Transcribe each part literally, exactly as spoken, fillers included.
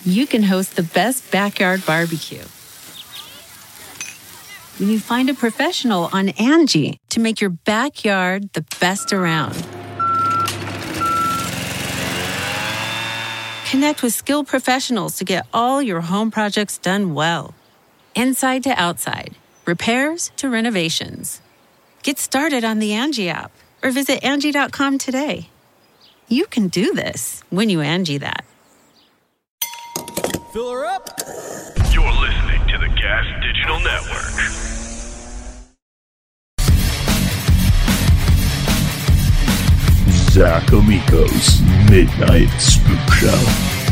you can host the best backyard barbecue. When you find a professional on Angie to make your backyard the best around. Connect with skilled professionals to get all your home projects done well. Inside to outside, repairs to renovations. Get started on the Angie app or visit Angie dot com today. You can do this when you Angie that. Fill her up. You're listening to the Gas Digital Network. Zach Amico's Midnight Spook Show.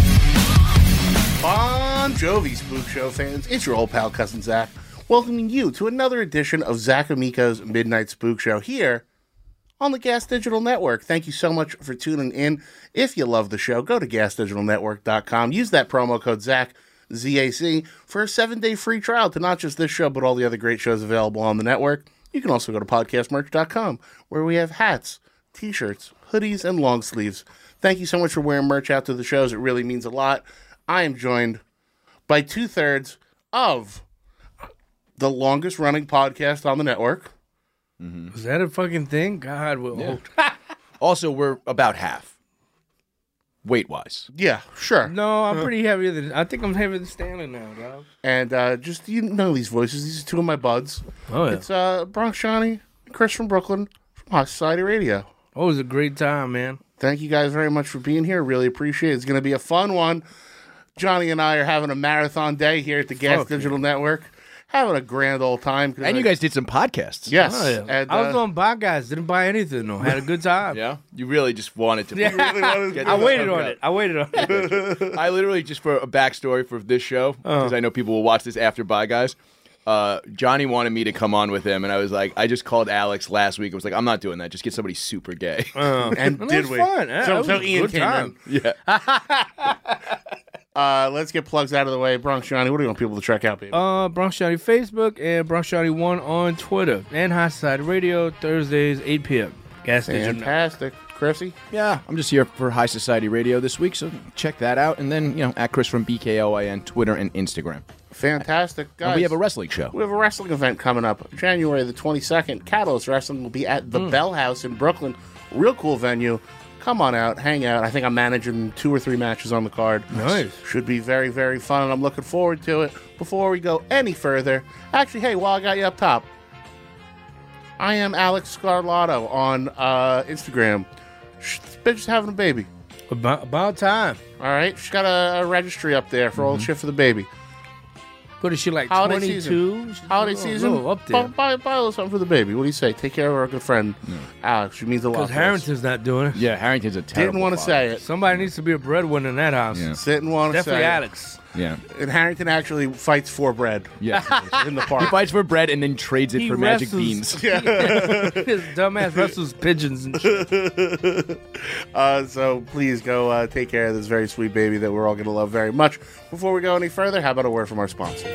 Bon Jovi Spook Show fans, it's your old pal cousin Zach, welcoming you to another edition of Zach Amico's Midnight Spook Show here on the Gas Digital Network. Thank you so much for tuning in. If you love the show, go to gas digital network dot com. Use that promo code Zach, Z A C, for a seven-day free trial to not just this show, but all the other great shows available on the network. You can also go to podcast merch dot com, where we have hats, t-shirts, hoodies, and long sleeves. Thank you so much for wearing merch out to the shows. It really means a lot. I am joined by two-thirds of the longest-running podcast on the network. Mm-hmm. Is that a fucking thing? God will. Yeah. Also, we're about half. Weight-wise. Yeah, sure. No, I'm pretty heavier than... I think I'm heavier than Stanley now, dog. And uh, just, you know these voices. These are two of my buds. Oh, yeah. It's uh, Bronx Johnny and Chris from Brooklyn from High Society Radio. Oh, it was a great time, man. Thank you guys very much for being here. Really appreciate it. It's going to be a fun one. Johnny and I are having a marathon day here at the Gas Fuck Digital yeah. Network. Having a grand old time. And you guys did some podcasts. Yes. Oh, yeah. And, I was uh, on buy guys. Didn't buy anything, though. Had a good time. Yeah? You really just wanted to. Yeah. really wanted to I do waited that. on it. I waited on it. I literally, just for a backstory for this show, because Uh. I know people will watch this after Bye Guys, uh, Johnny wanted me to come on with him, and I was like, I just called Alex last week. I was like, I'm not doing that. Just get somebody super gay. Uh, And it did was we? fun. Yeah, So- it was so a Ian good came time. yeah. Uh, let's get plugs out of the way. Bronx Johnny, what do you want people to check out, baby? Uh, Bronx Johnny Facebook and Bronx Johnny one on Twitter. And High Society Radio, Thursdays, eight p.m. Gas Station. Fantastic. Chrissy? Yeah, I'm just here for High Society Radio this week, so check that out. And then, you know, at Chris from B K O I N, Twitter and Instagram. Fantastic. Guys, And we have a wrestling show. We have a wrestling event coming up January the twenty-second. Catalyst Wrestling will be at the Mm. Bell House in Brooklyn. Real cool venue. Come on out, hang out. I think I'm managing two or three matches on the card. Nice. Should be very, very fun, and I'm looking forward to it. Before we go any further, actually, hey, while I got you up top, I am Alex Scarlato on uh, Instagram. Sh- This bitch is having a baby. About, about time. All right? She's got a, a registry up there for all Mm-hmm. the shit for the baby. What is she, like Holiday twenty-two? season. She's Holiday a little- season. little up Buy, there. buy, buy a little something for the baby. What do you say? Take care of our good friend, Alex. She means a lot. Because to us. Harrington's not doing it. Yeah, Harrington's a terrible Didn't want to father. say it. Somebody needs to be a breadwinner in that house. Yeah. Didn't want to say Definitely it. Alex. Yeah. And Harrington actually fights for bread Yeah. in the He park. fights for bread and then trades it He for magic wrestles- beans. His dumbass wrestles pigeons and shit. uh, so please go uh, take care of this very sweet baby that we're all going to love very much. Before we go any further, how about a word from our sponsor?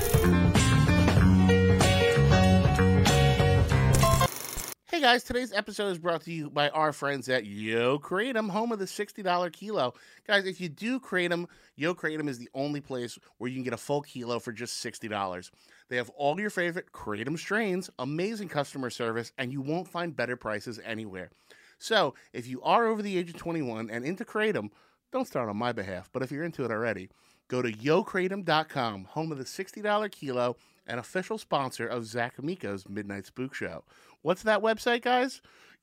Hey guys, today's episode is brought to you by our friends at Yo Kratom, home of the sixty dollars kilo. Guys, if you do Kratom, Yo Kratom is the only place where you can get a full kilo for just sixty dollars. They have all your favorite Kratom strains, amazing customer service, and you won't find better prices anywhere. So, if you are over the age of twenty-one and into Kratom, don't start on my behalf, but if you're into it already, go to yo kratom dot com, home of the sixty dollars kilo, and official sponsor of Zach Amico's Midnight Spook Show. What's that website, guys?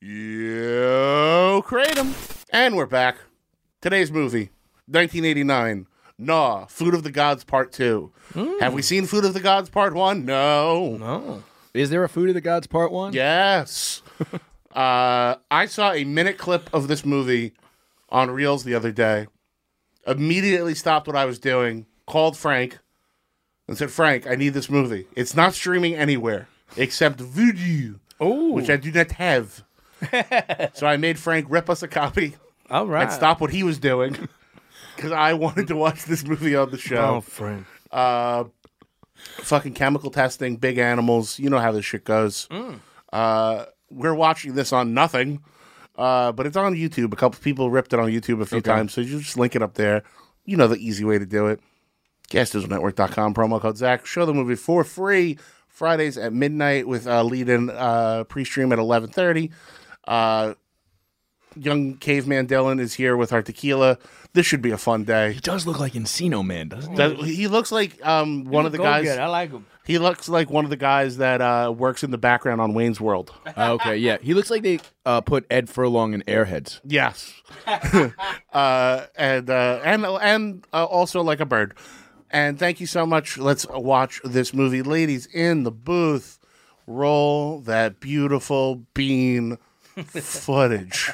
Yo Kratom. And we're back. Today's movie, nineteen eighty-nine. Nah, Food of the Gods Part two. Mm. Have we seen Food of the Gods Part one? No. No. Is there a Food of the Gods Part one? Yes. uh, I saw a minute clip of this movie on Reels the other day. Immediately stopped what I was doing, called Frank, and said, Frank, I need this movie. It's not streaming anywhere except Vudu, Oh. which I do not have. So I made Frank rip us a copy All right. and stop what he was doing because I wanted to watch this movie on the Oh, show. friend. Uh, fucking chemical testing, big animals. You know how this shit goes. Mm. Uh, we're watching this on nothing, uh, but it's on YouTube. A couple people ripped it on YouTube a few Okay. times, so you just link it up there. You know the easy way to do it. gas digital network dot com, promo code Zach. Show the movie for free Fridays at midnight with uh, lead-in uh, pre-stream at eleven thirty. Uh, young caveman Dylan is here with our tequila. This should be a fun day. He does look like Encino Man, doesn't he? Does- He looks like um, one of the Go guys. get it. I like him. He looks like one of the guys that uh, works in the background on Wayne's World. Oh, okay, yeah. He looks like they uh, put Ed Furlong in Airheads. Yes, uh, and uh, and and uh, also like a bird. And thank you so much. Let's watch this movie, ladies in the booth. Roll that beautiful bean footage.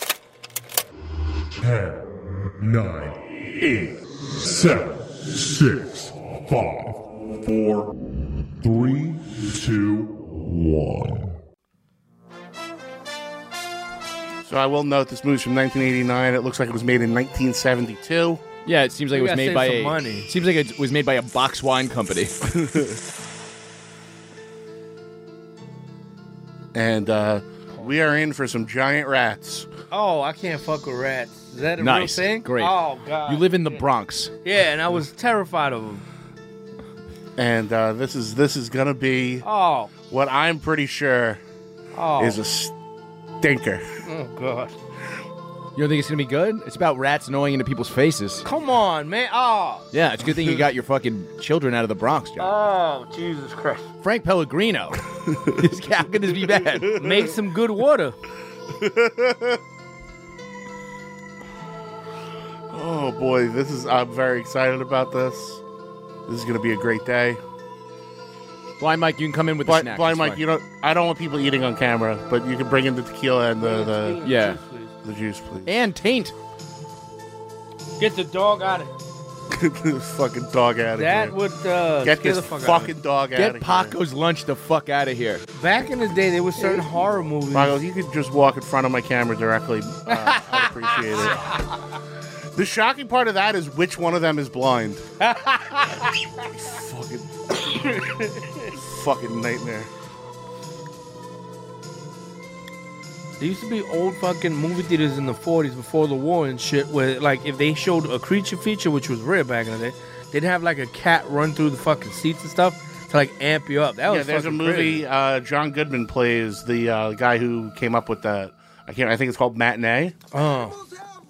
ten, nine, eight, seven, six, five, four, three, two, one. So I will note this movie's from nineteen eighty-nine. It looks like it was made in nineteen seventy-two. Yeah, it seems like We it was gotta made save by some a. money. Seems like it was made by a box wine company. And uh, we are in for some giant rats. Oh, I can't fuck with rats. Is that a Nice. real thing? Great. Oh, God. You live in the Bronx. Yeah, and I was terrified of them. And uh, this is this is gonna be Oh, what I'm pretty sure oh. is a stinker. Oh, God. You don't think it's gonna be good? It's about rats gnawing into people's faces. Come on, man. Oh. Yeah, it's a good thing you got your fucking children out of the Bronx, John. Oh, Jesus Christ. Frank Pellegrino. How could this be bad? Make some good water. Oh boy, this is I'm very excited about this. This is gonna be a great day. Blind Mike, you can come in with the Blind, snack. Blind it's Mike, fine. you don't. I don't want people eating on camera, but you can bring in the tequila and the the, Yeah. the juice, please. And taint. Get the dog out of here. Get this fucking dog out of That here. would uh, Get scare this the fuck out of fucking dog out Get of here. Paco's lunch the fuck out of here. me. Back in the day, there were certain horror movies. Paco, if you could just walk in front of my camera directly, uh, I'd appreciate it. The shocking part of that is which one of them is blind. fucking, fucking nightmare. There used to be old fucking movie theaters in the forties before the war and shit where, like, if they showed a creature feature, which was rare back in the day, they'd have, like, a cat run through the fucking seats and stuff to, like, amp you up. That was Yeah, there's a fucking movie. crazy. Uh, John Goodman plays the uh, guy who came up with the. I can't. I think it's called Matinee. Oh.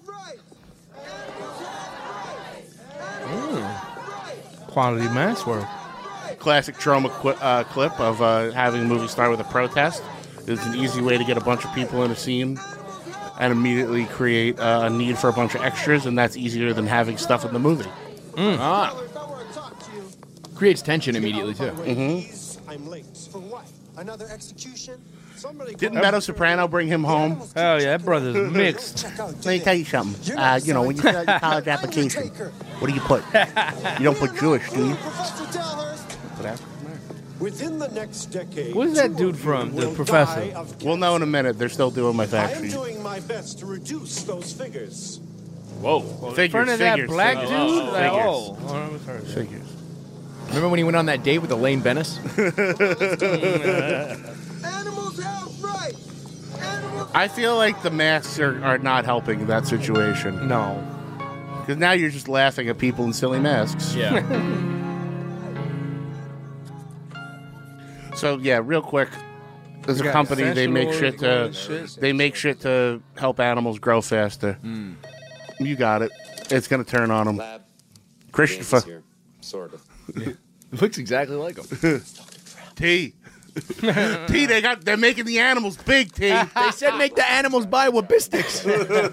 Quality mass work. Classic trauma qu- uh, clip of uh, having a movie start with a protest. It's an easy way to get a bunch of people in a scene and immediately create uh, a need for a bunch of extras, and that's easier than having stuff in the movie. Ah. Creates tension immediately, too. Mm-hmm. I'm late. For what? Another execution? Somebody Didn't call- Meadow Soprano bring him home? Hell yeah, that brother's mixed. Check out Let me J tell A. you something. You're Uh, not you know, when you fill out your college I'm application, Undertaker. what do you put? You don't put Jewish, do you? Professor Dalhurst, Put African within the next decade, Where's that two dude of from, you the will professor? die of We'll know in a cancer. minute. They're still doing my I fact am sheet. doing my best to reduce those figures. Whoa. In Figures, front of that figures, black figures. dude? Oh, Like, figures. oh. Oh, I was heard that. Figures. Remember when he went on that date with Elaine Bennis? Animals have rights. Animals. I feel like the masks are, are not helping in that situation. No. Because now you're just laughing at people in silly masks. Yeah. So yeah, real quick, as We a got company, they essential make oils shit and all to that shit. they make shit to help animals grow faster. You got it. It's gonna turn on them. Lab. Christopher Here. Sort of. Looks exactly like him. T. T. They got they're making the animals big. T. They said make the animals buy Wabistics.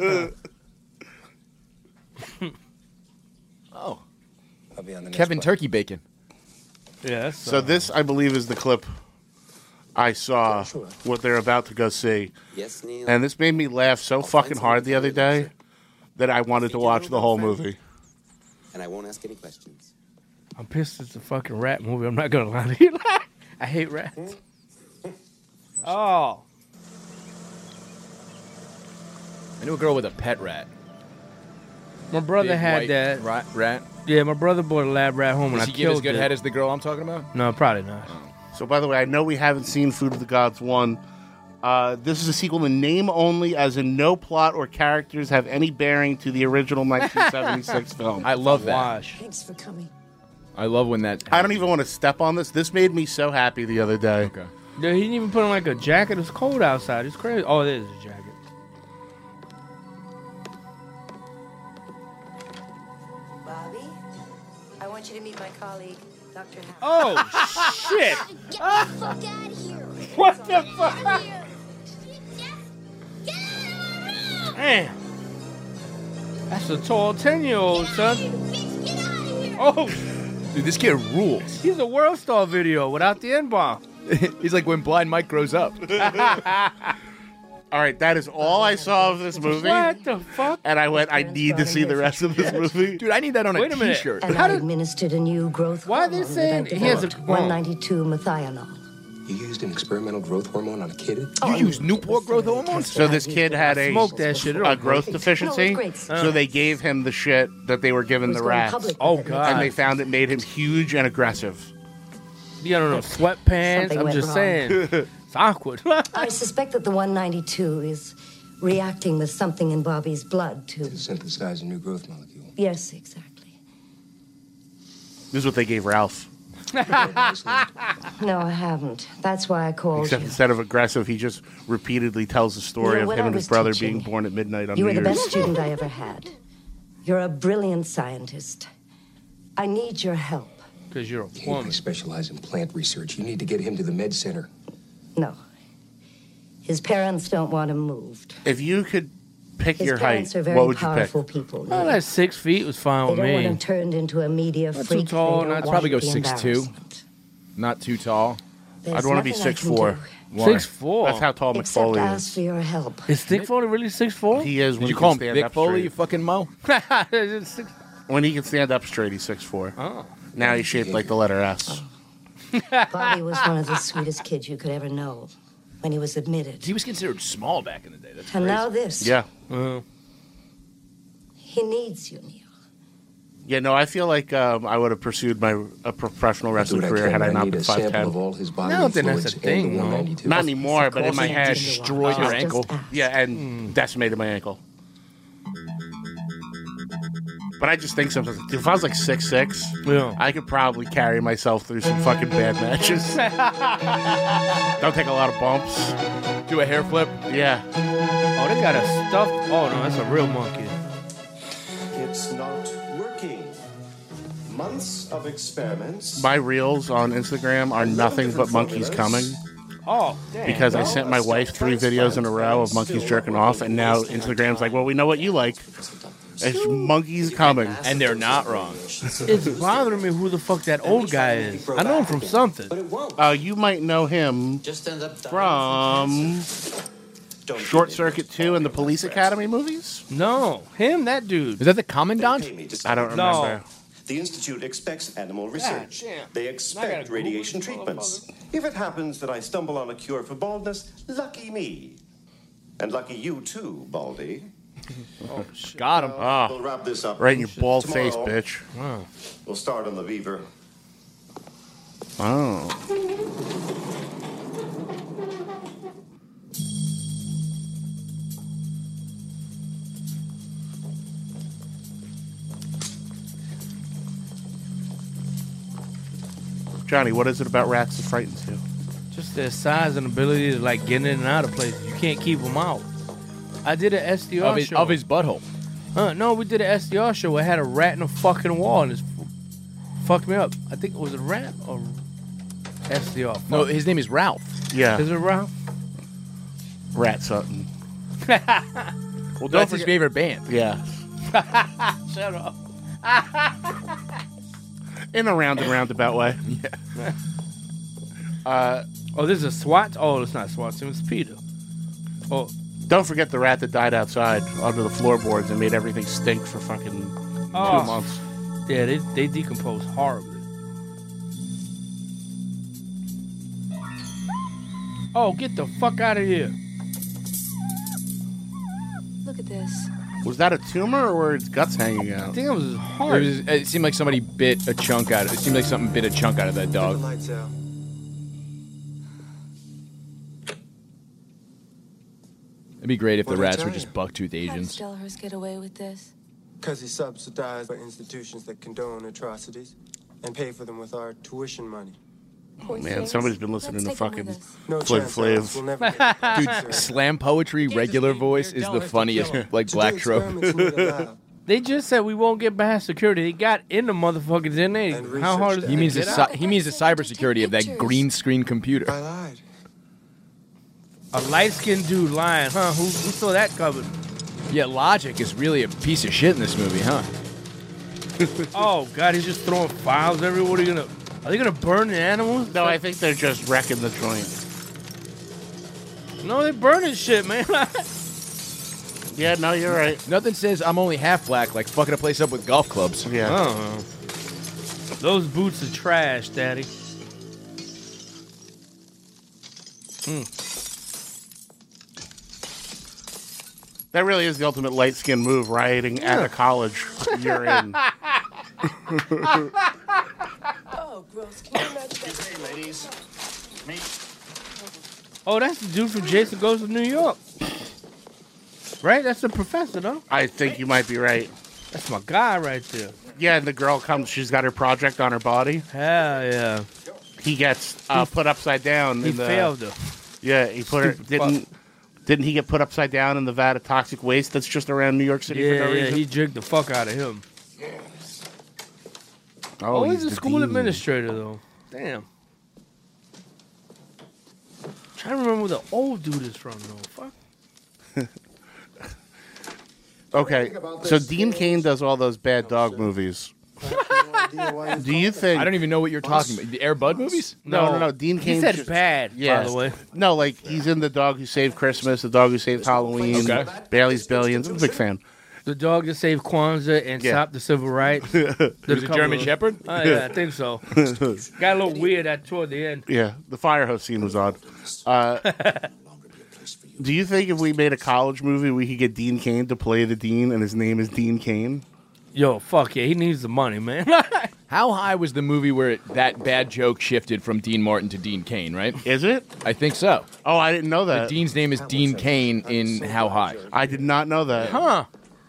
Oh. I'll be on the next Kevin one. Turkey Bacon. Yeah, that's, So uh, this, I believe, is the clip I saw. Sure. What they're about to go see, Yes, Neil. and this made me laugh so fucking hard the other day that I wanted to watch the whole movie. And I won't ask any questions. I'm pissed it's a fucking rat movie. I'm not going to lie to you. I hate rats. Oh. I knew a girl with a pet rat. My brother Big had white that. Rat. rat. Yeah, my brother bought a lab rat home and Does I he give as killed good it. head as the girl I'm talking about? No, probably not. So, by the way, I know we haven't seen Food of the Gods one. Uh, this is a sequel in name only, as in no plot or characters have any bearing to the original nineteen seventy-six film. I love that. Wash. Thanks for coming. I love when that. I don't even want to step on this. This made me so happy the other day. Okay. Yeah, he didn't even put on like a jacket. It's cold outside. It's crazy. Oh, it is a jacket. Bobby, I want you to meet my colleague, Doctor Howe. Oh, shit. Get the fuck out of here. What the fuck? Get out of here. Get out of my room. Damn. That's a tall ten-year-old, son. Bitch, get out of here. Oh, Dude, this kid rules. he's a World Star video without the N-bomb. He's like when Blind Mike grows up. All right, that is all I saw of this movie. What the fuck? And I went, I need to see the rest of this movie. Dude, I need that on Wait a a minute. t-shirt. And How I did- administered a new growth Why are they hormone saying that I he has a- developed, one ninety-two methionol. You used an experimental growth hormone on a kid? You use Newport growth hormones? So this kid had a, Smoked that shit. It a don't growth No, deficiency. it's great. So they gave him the shit that they were giving the Was going rats. public Oh, with it. God. And they found it made him huge and aggressive. You don't know, sweatpants. Something I'm went just wrong. saying. It's awkward. I suspect that the one ninety-two is reacting with something in Bobby's blood to... To synthesize a new growth molecule. Yes, exactly. This is what they gave Ralph. No, I haven't. That's why I called Except you. instead of aggressive, he just repeatedly tells the story You know, of when him I and his was brother teaching, being born at midnight on You New were the Year's. best student I ever had. You're a brilliant scientist. I need your help. Because you're a He woman. specialize in plant research. You need to get him to the med center. No. His parents don't want him moved. If you could pick His your parents height, are very what would you pick? powerful people. Well, that six feet was fine They with don't want him me. turned into a media Not too freak. tall, They not- don't I'd probably want go the six two. embarrassment. Not too tall. There's I'd want to be nothing I six can four. do Why? Six four. That's how tall Except McFoley ask is. for your help. Is Dick Foley really six four? He is. Did when you he call can him stand Vic up Foley, straight. you fucking mo? When he can stand up straight, he's six four. Oh. Now he's shaped like the letter S. Bobby was one of the sweetest kids you could ever know when he was admitted. He was considered small back in the day. That's And crazy. now this. Yeah. Uh, He needs you, Neil. Yeah, no, I feel like um, I would have pursued my a professional wrestling Do what I career can. had I I not need been a five sample of ten. all his I bodily don't think that's fluids a thing, and the though. one ninety-two. Not anymore, but in my head, destroyed your Just ankle. ask. yeah, and decimated my ankle. But I just think sometimes, if I was like six six, yeah. I could probably carry myself through some fucking bad matches. Don't take a lot of bumps. Do a hair flip. Yeah. Oh, they got a stuffed. Oh, no, that's a real monkey. It's not working. Months of experiments. My reels on Instagram are nothing but monkeys coming Oh, damn. because I sent my wife three videos in a row of monkeys jerking off, and now Instagram's like, well, we know what you like. It's monkeys coming. And they're not wrong. It's bothering me who the fuck that old guy is. I know him from something. But it won't. Uh, you might know him Just ends up from Short Circuit two and the Police Academy movies? No, him, that dude. Is that the commandant? I don't No. remember. The Institute expects animal research. damn. They I expect gotta radiation Google this treatments. If it happens that I stumble on a cure for baldness, lucky me. And lucky you too, Baldy. Got him. Ah, We'll wrap this up. right in your bald face, Tomorrow, bitch. We'll start on the Beaver. Oh. Johnny, what is it about rats that frightens you? Just their size and ability to like get in and out of places. You can't keep them out. I did an S D R Of his, show. of his butthole. Huh, no, we did an S D R show where I had a rat in a fucking wall and it's fucked me up. I think it was a rat or S D R. No, his name is Ralph. Yeah, Is it Ralph? rat something. Well, don't That's his forget- favorite band. Yeah, Shut up. in a round and roundabout way. Yeah. Uh, Oh, this is a SWAT? Oh, it's not SWAT team. It's Peter. Oh, don't forget the rat that died outside under the floorboards and made everything stink for fucking Oh. two months. yeah, they, they decompose horribly. Oh, get the fuck out of here. Look at this. Was that a tumor or were its guts hanging I out? think it was his It, heart. was, it seemed like somebody bit a chunk out of it. It seemed like something bit a chunk out of that dog. Lights out. It'd be great if the What'd I rats tell were you? just buck-toothed How Asians. does Delhurst get away with this? Because he's subsidized by institutions that condone atrocities and pay for them with our tuition money. Oh, man, somebody's been listening to fucking No Flav chance, Alex. We'll Flav. never get the Dude, answer. slam poetry, regular voice is the funniest, like, black trope. They just said we won't get past security. They got in the motherfuckers, didn't they? How hard is it He to means the get cy- out? he means the cybersecurity of that green screen computer. I lied. A light-skinned dude lying, huh? Who, who saw that coming? Yeah, Logic is really a piece of shit in this movie, huh? Oh God, he's just throwing files everywhere. What are you gonna? Are they gonna burn the animals? No, I think they're just wrecking the joint. No, they're burning shit, man. Yeah, no, you're right. Nothing says I'm only half black like fucking a place up with golf clubs. Yeah. Uh-huh. Those boots are trash, Daddy. Hmm. That really is the ultimate light skin move, rioting at a college you're in. Oh, gross. Can you imagine that? Ladies, meet. Oh, that's the dude from Jason Goes to New York. Right? That's the professor, though. I think you might be right. That's my guy right there. Yeah, and the girl comes, she's got her project on her body. Hell yeah. He gets uh, put upside down. He in the, failed her. Yeah, he put her, Stupid didn't didn't he get put upside down in the vat of toxic waste that's just around New York City Yeah, for no yeah, reason? he jigged the fuck out of him. Oh, Oh, he's, he's a the school dean. administrator, though. Damn. Trying to remember where the old dude is from, though. Fuck. Okay, so Dean Cain does all those bad dog movies. Do you think? I don't even know what you're talking about. The Air Bud movies? No, no, no. Dean Cain. He said just- bad, Yeah. by the way. No, like he's in The Dog Who Saved Christmas, The Dog Who Saved Halloween, Okay. Bailey's Billions. I'm a big fan. The dog that saved Kwanzaa and Yeah. stopped the civil rights. He was a German Shepherd? Oh, yeah, I think so. Got a little weird at toward the end. Yeah, the fire hose scene was odd. Uh, do you think if we made a college movie, we could get Dean Cain to play the dean, and his name is Dean Cain? Yo, fuck yeah, he needs the money, man. How high was the movie where it, that bad joke shifted from Dean Martin to Dean Cain, right? Is it? I think so. Oh, I didn't know The that. Dean's name is Dean Cain in How High. I did not know that. Huh.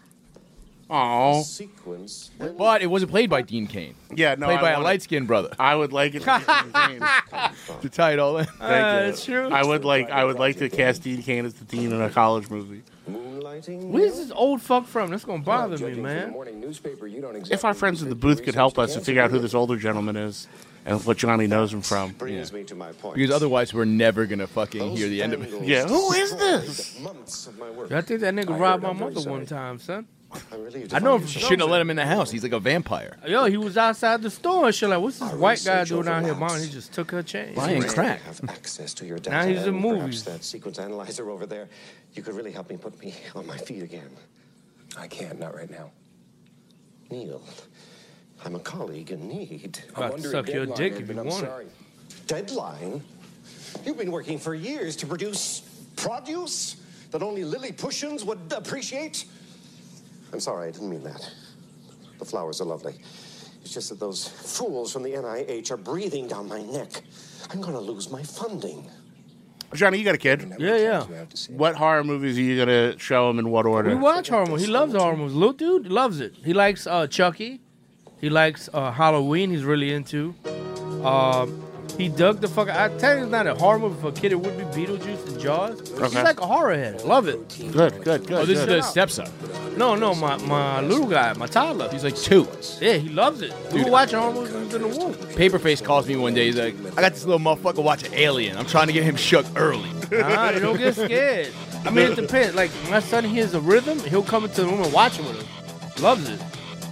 Oh. Sequence. But it wasn't played by Dean Cain. Yeah, no. Played I by a wanna- light-skinned brother. I would like it to be Dean Cain. To tie it all in. Thank Uh, you. that's true. I would like I would like to cast Dean Cain as the dean in a college movie. Moonlighting. Where's this old fuck from? That's gonna bother me, man. If our friends in the booth could help us to figure out who this older gentleman is and what Johnny knows him from. Brings me to my point. Because otherwise we're never going to fucking hear the end of it. Yeah, who is this? Months of my work. I think that nigga robbed my mother one time, son. I'm relieved to I know him find from You shouldn't have let him in the house. He's like a vampire. Yo, he was outside the store and shit like, what's this white guy doing out here, mom? He just took her chain. Buying crack. have access to your data. Now he's in and perhaps movies. that sequence analyzer over there. You could really help me put me on my feet again. I can't, not right now. Neil, I'm a colleague in need. About to suck your dick if you want it. Deadline? You've been working for years to produce produce that only Lilliputians would appreciate? I'm sorry, I didn't mean that. The flowers are lovely. It's just that those fools from the N I H are breathing down my neck. I'm going to lose my funding. Johnny, you got a kid. Yeah, yeah. What horror movies are you gonna show him in what order? We watch horror movies. He loves horror movies. Little dude loves it. He likes uh, Chucky. He likes uh, Halloween. He's really into. Um, he dug the fuck. I tell you, it's not a horror movie for a kid. It would be Beetlejuice and Jaws. He's Okay. like a horror head. Love it. Good, good, good. Oh, this good. is the stepson. No, no, my, my little guy, my toddler. He's like two. Yeah, he loves it. We were watching horror movies when he was in the womb. Paperface calls me one day. He's like, I got this little motherfucker watching Alien. I'm trying to get him shook early. Nah, they don't get scared. I mean, it depends. Like, my son hears a rhythm, he'll come into the room and watch it with him. Loves it.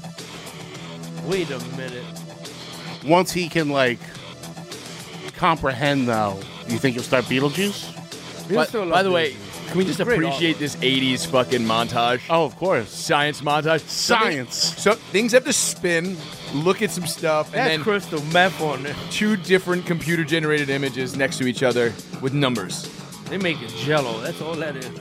Wait a minute. Once he can like comprehend, though, you think he'll start Beetlejuice? He'll By, still love by the Beetlejuice. way, can we just Great appreciate this eighties fucking montage? Oh, of course. Science montage. Science. So things have to spin, look at some stuff, That's and then crystal meth on there. two different computer-generated images next to each other with numbers. They make it jello. That's all that is.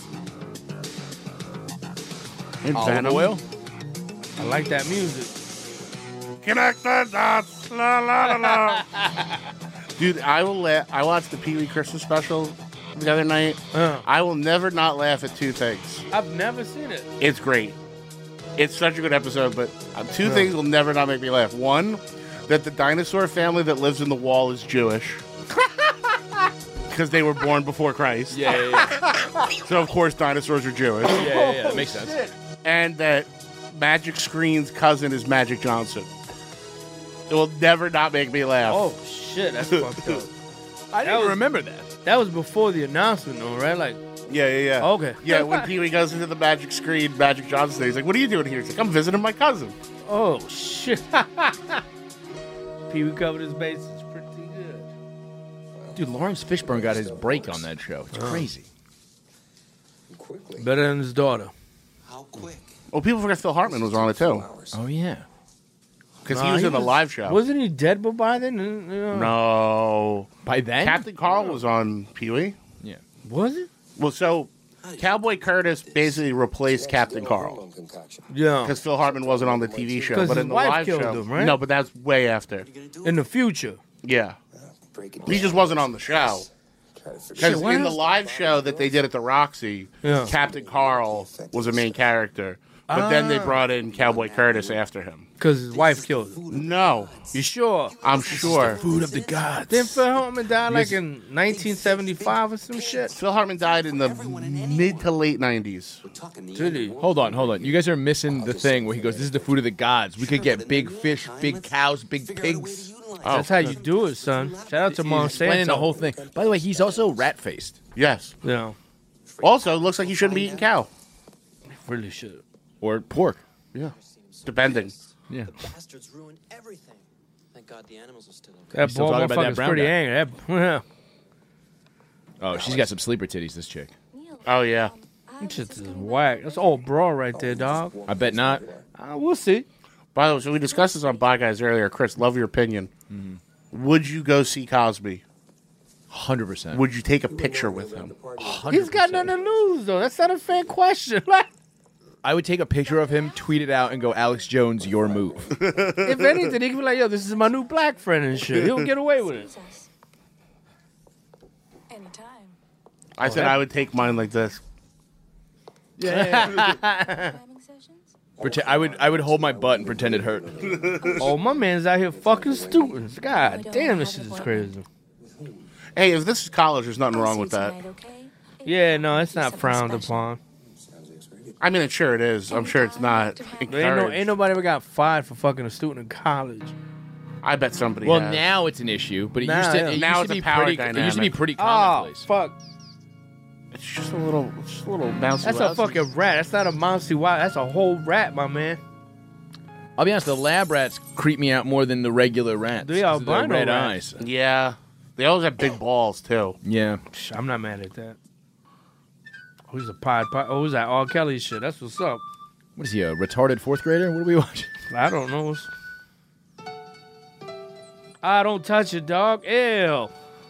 And Olive Venom. oil. I like that music. Connect the dots. La, la, la, la. Dude, I will let. I watched the Pee Wee Christmas special the other night. Uh. I will never not laugh at two things. I've never seen it. It's great. It's such a good episode, but uh, two Yeah. things will never not make me laugh. One, that the dinosaur family that lives in the wall is Jewish. Because they were born before Christ. Yeah, yeah, yeah. So, of course, dinosaurs are Jewish. Yeah, yeah, yeah. That makes sense. And that Magic Screen's cousin is Magic Johnson. It will never not make me laugh. Oh, shit. That's fucked up. I didn't was- remember that. That was before the announcement, though, right? Like, Yeah, yeah, yeah. Okay. Yeah, when Pee Wee goes into the Magic Screen, Magic Johnson, he's like, what are you doing here? He's like, I'm visiting my cousin. oh, shit. Pee Wee covered his bases pretty good. Dude, Lawrence Fishburne got his break on that show. It's crazy. Better than his daughter. Well, people forget Phil Hartman was on it, too. Oh, yeah. Because Nah, he was in the live show. Wasn't he dead by then? No. No. By then? Captain Carl was on Pee Wee. Yeah. Was it? Well, so Cowboy Curtis basically replaced Captain Carl. Yeah. Because Phil Hartman wasn't on the T V show. 'Cause But his in the wife live killed show. him, right? No, but that's way after. In the future. Yeah. He just wasn't on the show. Because in the live show that they did at the Roxy, Yeah. Captain Carl was a main character. But then they brought in Cowboy Curtis after him. Because his wife killed him. No. You sure? I'm sure. Food of the gods. Didn't Phil Hartman die like in nineteen seventy-five or some shit? Phil Hartman died in the mid to late nineties. Did he? Hold on, hold on. You guys are missing the thing where he goes, this is the food of the gods. We could get big fish, big cows, big pigs. That's how you do it, son. Shout out to He's explaining Monsanto. the whole thing. By the way, he's also rat-faced. Yes. Yeah. Also, looks like he shouldn't be eating cow. Really should. Or pork. Yeah. Depending. Yeah. Bastards ruined everything. Thank God the animals are still okay. That still bald talking about that motherfucker's brown pretty guy. angry. That, Oh, she's got some sleeper titties, this chick. Oh, yeah. that shit's just whack. That's old bra right there, dog. I bet not. Uh, we'll see. By the way, so we discussed this on Bye Guys earlier. Chris, love your opinion. Mm-hmm. Would you go see Cosby? one hundred percent. Would you take a picture with him? He's got nothing to lose, though. That's not a fair question. I would take a picture of him, tweet it out, and go, Alex Jones, your move. If anything, he could be like, yo, this is my new black friend and shit. He'll get away with it. Anytime. I said I would take mine like this. Yeah. Pretend, I would I would hold my butt and pretend it hurt. Oh, my man's out here fucking students. God damn, this shit is crazy. Hey, if this is college, there's nothing wrong with that. Yeah, no, it's not frowned upon. I mean, it sure it is. I'm sure it's not Ain't, no, encouraged. ain't nobody ever got fired for fucking a student in college. I bet somebody Well, has. now it's an issue, but it Nah, used to yeah. it Now used it's to a be power pretty. It used to be dynamic. pretty Oh, commonplace. fuck. It's just a little, it's just a little bouncy. That's a lousy. fucking rat. That's not a mousy wild. That's a whole rat, my man. I'll be honest, the lab rats creep me out more than the regular rats. They are 'cause of their albino red rats. eyes. Yeah. They always have big balls, too. Yeah. Psh, I'm not mad at that. Who's a pod? pod oh, who's that? R. Kelly shit. That's what's up. What is he, a retarded fourth grader? What are we watching? I don't know. What's... I don't touch it, dog. Ew.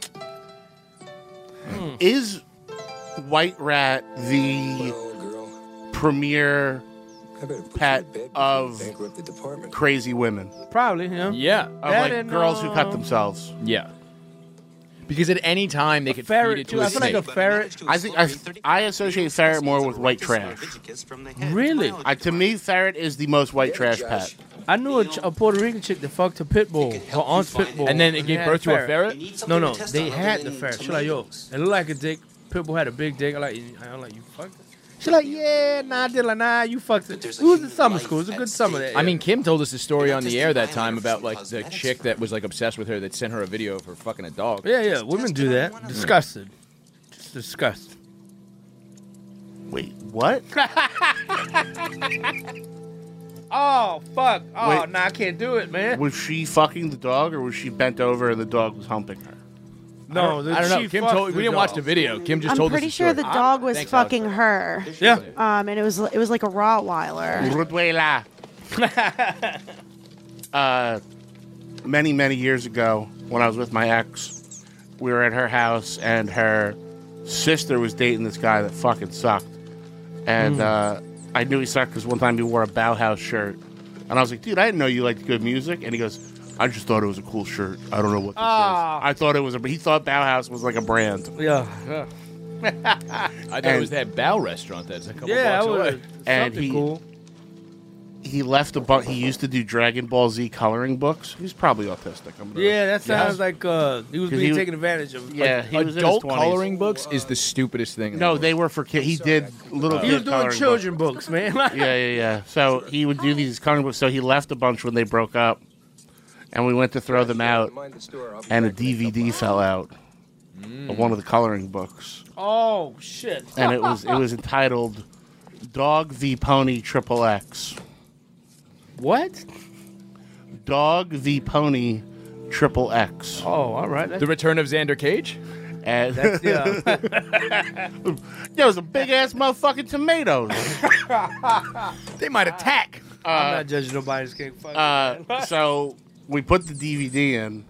Is White Rat the premier pet of crazy women? Probably, yeah. Yeah. Of That like and, girls who cut um, themselves. Yeah. Because at any time they could feed Ferret, it too. to a I feel like a snake. ferret. I think I, I associate ferret more with white trash. Really? I, to me, ferret is the most white trash pet. I knew a, ch- a Puerto Rican chick that fucked a pit bull. Her aunt's pit bull. And then it They gave had birth to a ferret? No, no. They had the ferret. She like, yo, it looked like a dick. Pit bull had a big dick. I like, I'm like, you fucked it? She like, yeah, nah, I did like, nah, you fucked it. It was in summer school. It was a good summer there. I mean, Kim told us a story on the air that time about like the chick that was like obsessed with her that sent her a video of her fucking a dog. Yeah, yeah, women do that. Disgusted. Just disgusted. Wait, what? Oh, fuck. Oh, Wait. nah, I can't do it, man. Was she fucking the dog, or was she bent over and the dog was humping her? No, I don't know. she Kim fucked told. the We didn't watch dog. the video. Kim just I'm told us pretty the sure story. the dog was Thanks, Alex. fucking her. Yeah. Um, and it was it was like a Rottweiler. Rottweiler. uh, many, many years ago, when I was with my ex, we were at her house, and her sister was dating this guy that fucking sucked. And Mm. uh, I knew he sucked because one time he wore a Bauhaus shirt. And I was like, dude, I didn't know you liked good music. And he goes, I just thought it was a cool shirt. I don't know what this Ah. is. I thought it was a... He thought Bauhaus was like a brand. Yeah, yeah. I thought And- it was that Bao restaurant that's a couple Yeah, blocks I away. would. And Something he- cool. He left a bunch. He used to do Dragon Ball Z coloring books. He's probably autistic. I'm gonna, Yeah, that sounds Yes. like uh, he was 'Cause being he- taken advantage of. Yeah, he was in his Adult twenties. coloring books is the stupidest thing. in the No, world. they were for kids. He did little. He kid was doing coloring children books, man. books. Yeah, yeah, yeah. So he would do these coloring books. So he left a bunch when they broke up, and we went to throw them out, and a D V D fell out of one of the coloring books, Oh shit! and it was it was entitled "Dog v Pony Triple X." What? Dog v Pony Triple X. Oh, all right. That's, The Return of Xander Cage. And that's yeah. there was a big ass motherfucking tomatoes. They might attack. I'm not judging nobody's game. Fuck it, Uh, man. so we put the D V D in,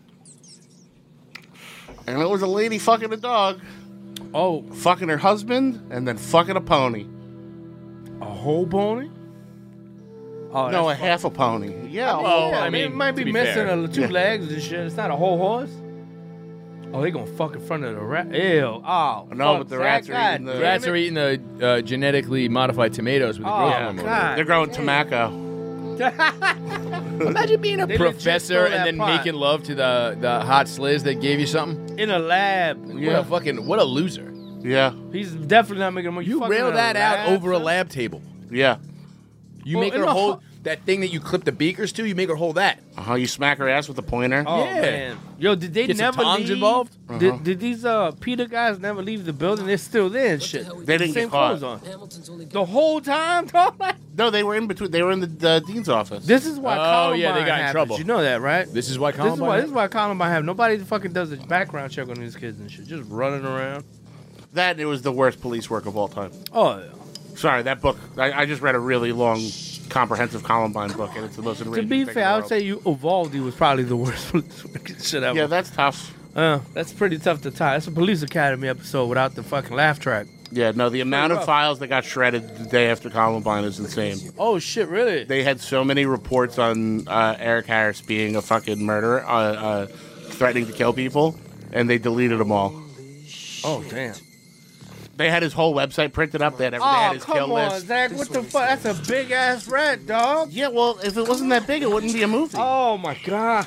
and it was a lady fucking a dog, Oh, fucking her husband, and then fucking a pony. a whole pony? Oh, No, a that's half a pony. Yeah. fuck- well, yeah, I I mean, it mean, might to be be missing fair. a, two Yeah. legs and shit. It's not a whole horse. Oh, they gonna fuck in front of the rat. Ew. Oh, No, fuck but the that. rats are God eating the- damn Rats it. are eating the uh, genetically modified tomatoes with the Oh, growth yeah. hormone. God. they're growing tobacco. Imagine being a They legit professor throw and that then pot. making love to the, the hot sliz that gave you something. In a lab. What a fucking what a loser. Yeah. He's definitely not making money. You fucking rail in a that out lab, over a son? lab table. Yeah. You Well, make in her the hold ho- that thing that you clip the beakers to. You make her hold that. Uh-huh. You smack her ass with a pointer. Oh Yeah. man, yo, did they Get some never tongs leave? involved? Uh-huh. Did, did these uh Peter guys never leave the building? They're still there and shit. They didn't Same get caught. clothes on. The whole time, dog. Like, No, they were in between. They were in the uh, dean's office. this is why Oh, Columbine yeah, they got in happens. trouble. You know that, right? This is why This is Columbine. why this is why Columbine have nobody fucking does a background check on these kids and shit. Just running around. That it was the worst police work of all time. Oh yeah. Sorry, that book. I, I just read a really long, comprehensive Columbine book, and it's the most To enraging be thing fair, in I the would world. say you Uvalde was probably the worst police working shit ever. Yeah, that's tough. uh, that's pretty tough to tie. That's a Police Academy episode without the fucking laugh track. Yeah, no, the amount of rough. files that got shredded the day after Columbine is insane. Oh shit, really? They had so many reports on uh, Eric Harris being a fucking murderer, uh, uh, threatening to kill people, and they deleted them all. Oh damn. They had his whole website printed up. They had, every, they Oh had his come kill on, list. Zach! What the fuck? That's a big ass rat, dog. Yeah, well, if it wasn't that big, it wouldn't be a movie. Oh my god.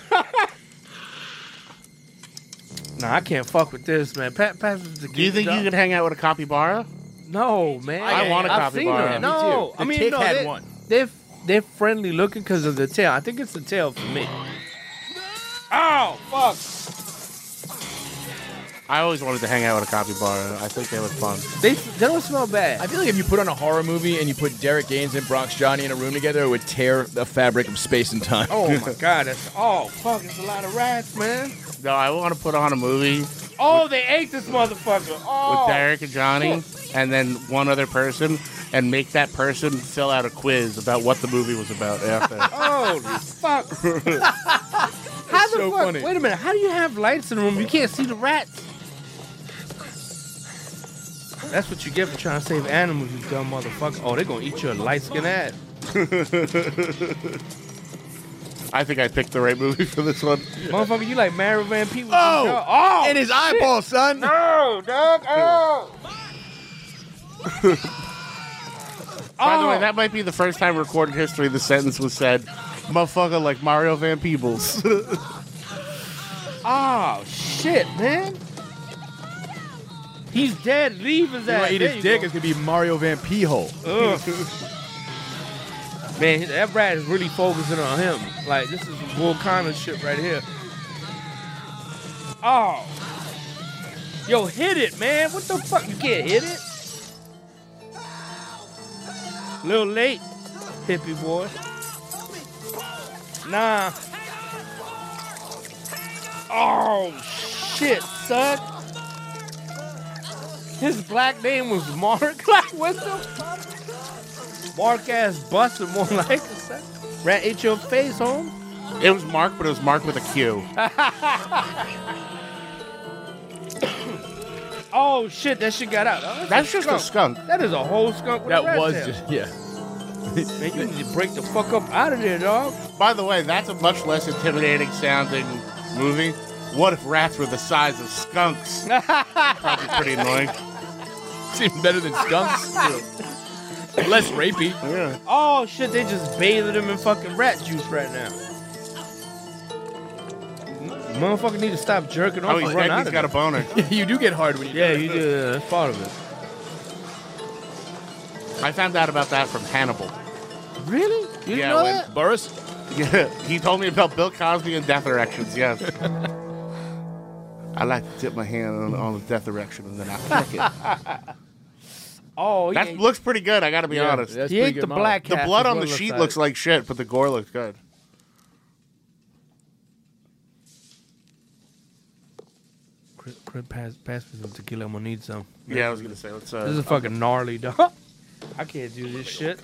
Nah, I can't fuck with this, man. Pat, pass it to Do you think you could hang out with a capybara? No, man. I want a I've seen capybara. them. Me No, too. The I mean, tick no, had they, one. They're they're friendly looking because of the tail. I think it's the tail for me. Oh fuck! I always wanted to hang out with a capybara. I think they look fun. They they don't smell bad. I feel like if you put on a horror movie and you put Derek Gaines and Bronx Johnny in a room together, it would tear the fabric of space and time. Oh my god! That's oh fuck! It's a lot of rats, man. No, I want to put on a movie Oh, they ate this motherfucker. Oh, with Derek and Johnny, and then one other person, and make that person fill out a quiz about what the movie was about after. holy fuck! How the so fuck? funny. Wait a minute. How do you have lights in the room? You can't see the rats. That's what you get for trying to save animals, you dumb motherfucker. Oh, they're gonna eat your light skinned ass. I think I picked the right movie for this one. Motherfucker, you like Mary Van Peebles. Oh! oh! In his eyeball, son. No, dog. Oh! By the Oh. way, that might be the first time in recorded history the sentence was said, motherfucker like Mario Van Peebles. Oh, shit, man. He's dead. Leave his You ass. want to eat There his you dick? go. It's gonna be Mario Van Peehole. Ugh. Man, that rat is really focusing on him. Like, this is Volcano shit right here. Oh. Yo, hit it, man. What the fuck? You can't hit it? Little late, hippie boy. Nah. Oh, shit, son. His black name was Mark. Like, what the fuck? Mark ass busted more like it, son. Rat ate your face, home. It was Mark, but it was Mark with a Q. Oh shit, that shit got out. Oh, That's just a skunk. That is a whole skunk with a That rat was tail. just yeah. Man, you need to break the fuck up out of there, dog. By the way, that's a much less intimidating sounding movie What if rats were the size of skunks? Probably pretty annoying. Seems better than skunks. Less rapey. Yeah. Oh shit! They just bathed him in fucking rat juice right now. Motherfucker need to stop jerking off Oh, and he's, run dead, out he's of got a there. boner. You do get hard when you Yeah, do you do. Yeah, that's part of it. I found out about that from Hannibal. Really? You didn't Yeah, know when- that? Burris? Yeah, he told me about Bill Cosby and death erections, yes. I like to tip my hand on, on the death erection and then I flick it. Oh, he That ate, looks pretty good, I gotta be Yeah, honest. that's he pretty ate good the model. black The cat. blood is on what the it sheet like. looks like shit, but the gore looks good. Chris, Chris, pass, pass me some tequila. I'm gonna need some. Yeah, I was gonna say, let's. Uh, This is fucking gnarly, dog. I can't do this shit.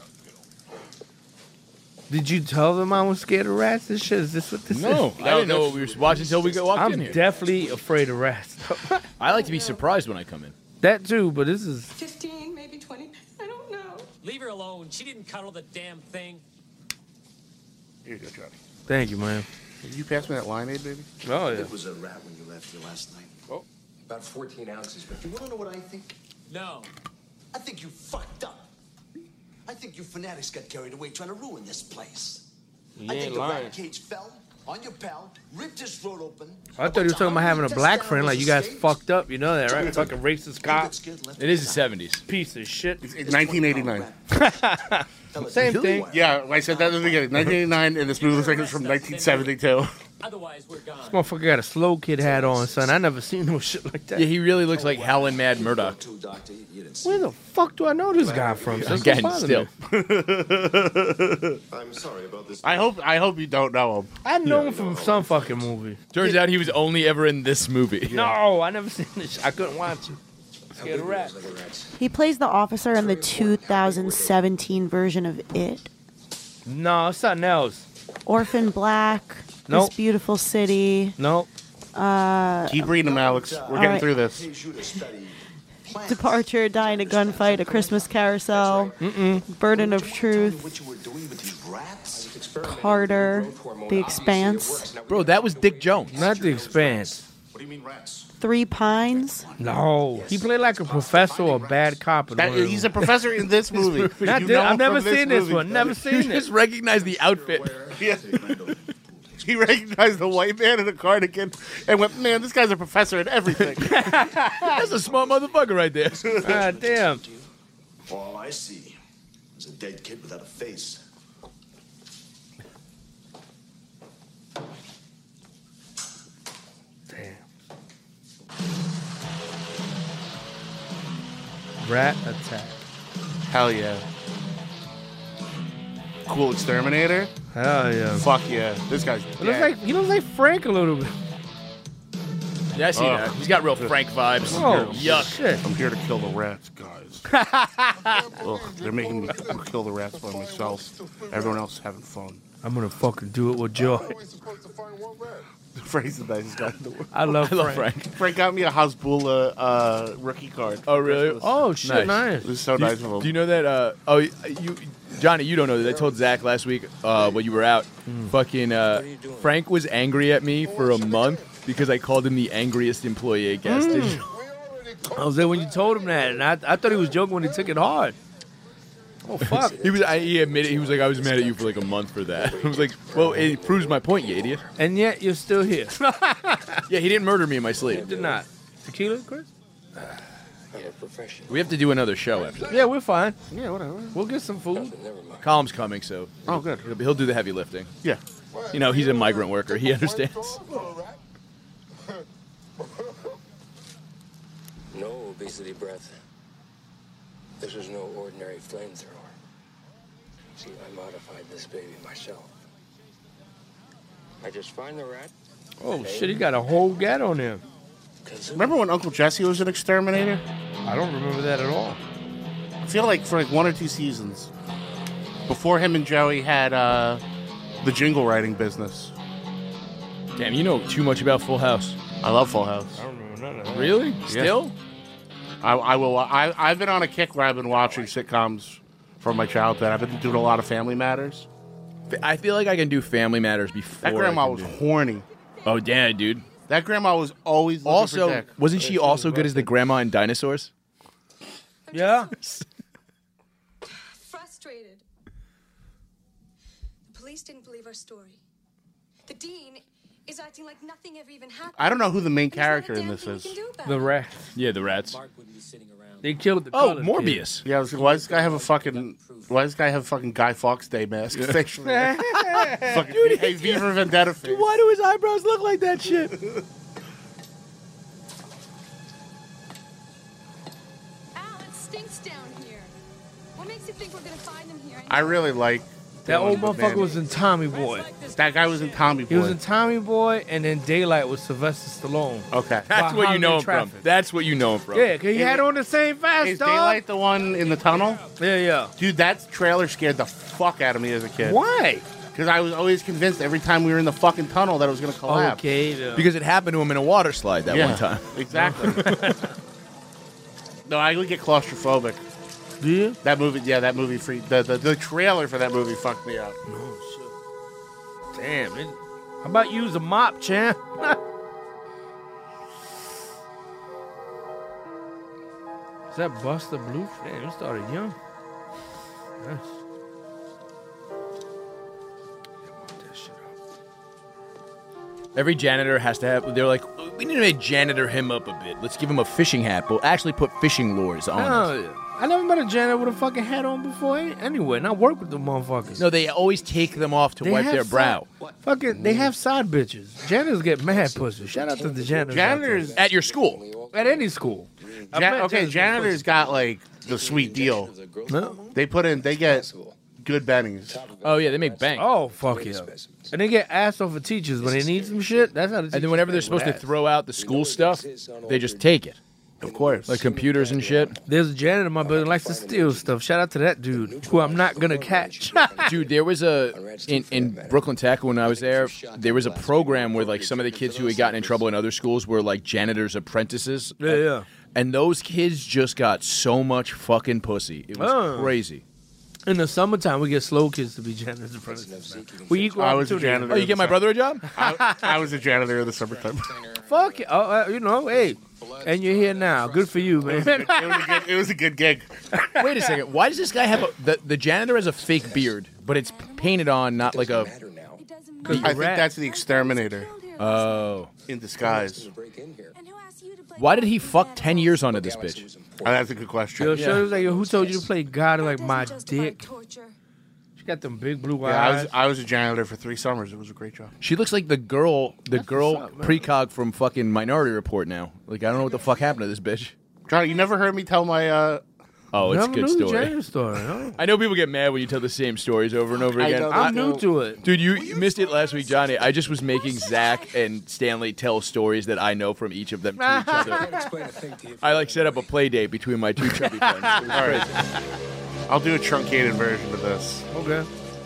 Did you tell them I was scared of rats? This shit is this what this No, is? I didn't know what we were watching until we got walked I'm in here. definitely afraid of rats. I like to be surprised when I come in. That too, but this is fifteen, maybe twenty. I don't know. Leave her alone. She didn't cuddle the damn thing. Here you go, Johnny. thank you, man. Did you pass me that limeade, baby? Oh yeah. It was a rat when you left here last night. Oh. About fourteen ounces, but you want to know what I think? No. I think you fucked up. I think you fanatics got carried away trying to ruin this place. You I ain't think the lying. rat cage fell on your pal, ripped his throat open. I thought he was talking about having a black friend. Like you guys fucked up. You know that, right? Fucking racist cop. It is the seventies. Piece of shit. It's nineteen eighty-nine. Same thing. Yeah, I said that in the beginning. nineteen eighty-nine, and this movie looks like it's from nineteen seventy-two. Otherwise, we're gone. This motherfucker got a slow kid hat on, son. I never seen no shit like that. Yeah, he really looks like Howlin' Mad Murdoch. Where the fuck do I know this guy from? son? Again, Don't bother still. me. I'm sorry about this. I hope I hope you don't know him. I know him from some fucking movie. Turns out he was only ever in this movie. No, I never seen this. Shit. I couldn't watch it. Scared of rats. He plays the officer in the two thousand seventeen version of It. No, it's something else. Orphan Black. Nope. This Beautiful City. Nope. Uh, Keep reading them, Alex. We're getting right. through this. Departure, Die in a Gunfight, A Christmas Carousel, Mm-mm. Burden of Truth, Carter, The Expanse, Bro, that was Dick Jones. Not The Expanse. What do you mean rats? Three Pines. No, he played like a professor or a bad cop. In That- one of he's them. a professor in this movie. Not You thi- know I've him never from seen this movie. one. Never You seen it. just recognize the outfit. Yeah. He recognized the white man in a cardigan and went, man, this guy's a professor in everything. That's a smart motherfucker right there. God damn. All I see is a dead kid without a face. Damn. Rat attack. Hell yeah. Cool exterminator? Hell yeah. Fuck yeah. This guy's It looks dead. like he looks like Frank a little bit. Yeah, I see Oh. that. He's got real Frank vibes. Oh Yuck. shit. I'm here to kill the rats, guys. Ugh, they're making me kill the rats by myself. Everyone else is having fun. I'm gonna fucking do it with joy. Frank's the nicest guy in the world. I love I love Frank. Frank. Frank got me a Hasbulla uh, rookie card. Oh, really? Christmas. Oh shit, Nice. nice. It was so Do you, nice of him. do you know that? Uh, oh, you, Johnny, you don't know that. I told Zach last week uh, when you were out. Fucking uh, Frank was angry at me for a month because I called him the angriest employee at Gas Mm. Digital. I was there when you told him that, and I, I thought he was joking when he took it hard. Oh fuck. He was. I, he admitted he was like, I was mad at you for like a month for that. I was like, well, it proves my point, you idiot. And yet you're still here. Yeah, he didn't murder me in my You sleep. did not. Tequila, Chris? I'm a professional. We have to do another show after that. Yeah, we're fine. Yeah, whatever. We'll get some food. Never mind. Column's coming, so Oh, good. he'll, he'll do the heavy lifting. Yeah. You know, he's a migrant worker. He understands. No obesity breath. This is no ordinary flamethrower. See, I modified this baby myself. I just find the rat. Oh shit, he got a whole gat on him. Remember when Uncle Jesse was an exterminator? I don't remember that at all. I feel like for like one or two seasons. Before him and Joey had uh, the jingle writing business. Damn, you know too much about Full House. I love Full House. I don't remember none of that. Really? Still? I, I will. I, I've been on a kick where I've been watching sitcoms from my childhood. I've been doing a lot of Family Matters. I feel like I can do Family Matters before. That grandma I was can do- horny. Oh, damn, dude. That grandma was always looking Also, for dick. wasn't she also good as the grandma in Dinosaurs? Yeah. Frustrated. The police didn't believe our story. The dean is acting like nothing ever even happened. I don't know who the main character in this is. The rat. Yeah, the rats. They killed the Oh, colored Morbius. Yeah, I was like, why does this guy have a fucking? Why does this guy have a fucking Guy Fawkes Day mask? Facial hair. Fucking Dude, hey, V for Vendetta face. Dude, why do his eyebrows look like that shit? Al, it stinks down here. What makes you think we're gonna find them here? I really like That old Dylan motherfucker Van- was in Tommy Boy. That guy was in Tommy Boy. He was in Tommy Boy, and then Daylight was Sylvester Stallone. Okay, That's what you know him from. That's what you know him from. Yeah, because he had on the same vest, Is dog. Daylight the one in the tunnel? Yeah, yeah. Dude, that trailer scared the fuck out of me as a kid. Why? Because I was always convinced every time we were in the fucking tunnel that it was going to collapse. Okay, yeah. Because it happened to him in a water slide that Yeah, one time. Exactly. No, I would get claustrophobic. Do you? That movie, yeah, that movie, free, the, the the trailer for that movie fucked me up. Oh, shit. Damn, it. How about use a mop, champ? Is that Buster Blue? Damn, it started young. Nice. Every janitor has to have. They're like, we need to make janitor him up a bit. Let's give him a fishing hat. We'll actually put fishing lures on Hell it. yeah. I never met a janitor with a fucking hat on before. Anyway, and I work with the motherfuckers. No, they always take them off to They wipe have their brow. Side, fucking, they have side bitches. Janitors get mad pussy. Shout out to the janitors. Janitors at your school, at any school. I Ja- bet okay, janitors get janitors pussy. got like the sweet deal. No. They put in, they get good bennies. Oh yeah, they make bank. Oh fuck yeah! And they get asked off for teachers when they need some shit. That's how. The And then whenever they're supposed to throw out the school stuff, they just take it. Of course, like computers and shit. There's a janitor in my building likes to steal stuff. Shout out to that dude who I'm not gonna catch. Dude, there was a in, in Brooklyn Tech when I was there. There was a program where like some of the kids who had gotten in trouble in other schools were like janitors' apprentices. Yeah, yeah. And those kids just got so much fucking pussy. It was Oh. crazy. In the summertime, we get slow kids to be janitors apprentices. We equal I was a opportunity. janitor. Oh, you get my brother a job? I, I was a janitor in the summertime. Fuck it. Oh, uh, you know, hey, and you're here now. Good for you, man. It was a good, it was a good gig. Wait a second. Why does this guy have a the, the janitor has a fake beard, but it's painted on, not like a. I think that's the exterminator Oh. in disguise. Why did he fuck ten years onto this bitch? Oh, that's a good question. Yo, Shirley was like, yo, who told you to play God? Like my dick. She got them big blue eyes. Yeah, I was I was a janitor for three summers. It was a great job. She looks like the girl, the girl precog from fucking Minority Report now. Like I don't know what the fuck happened to this bitch. Johnny, you never heard me tell my. uh Oh, it's a Never good knew the story. janitor story. Huh? I know people get mad when you tell the same stories over and over I again. know, I'm new to it. Dude, you, you missed it last week, Johnny. I just was making Zach and Stanley tell stories that I know from each of them to each other. I like set up a play date between my two chubby friends. It was All right. crazy. I'll do a truncated version of this. Okay.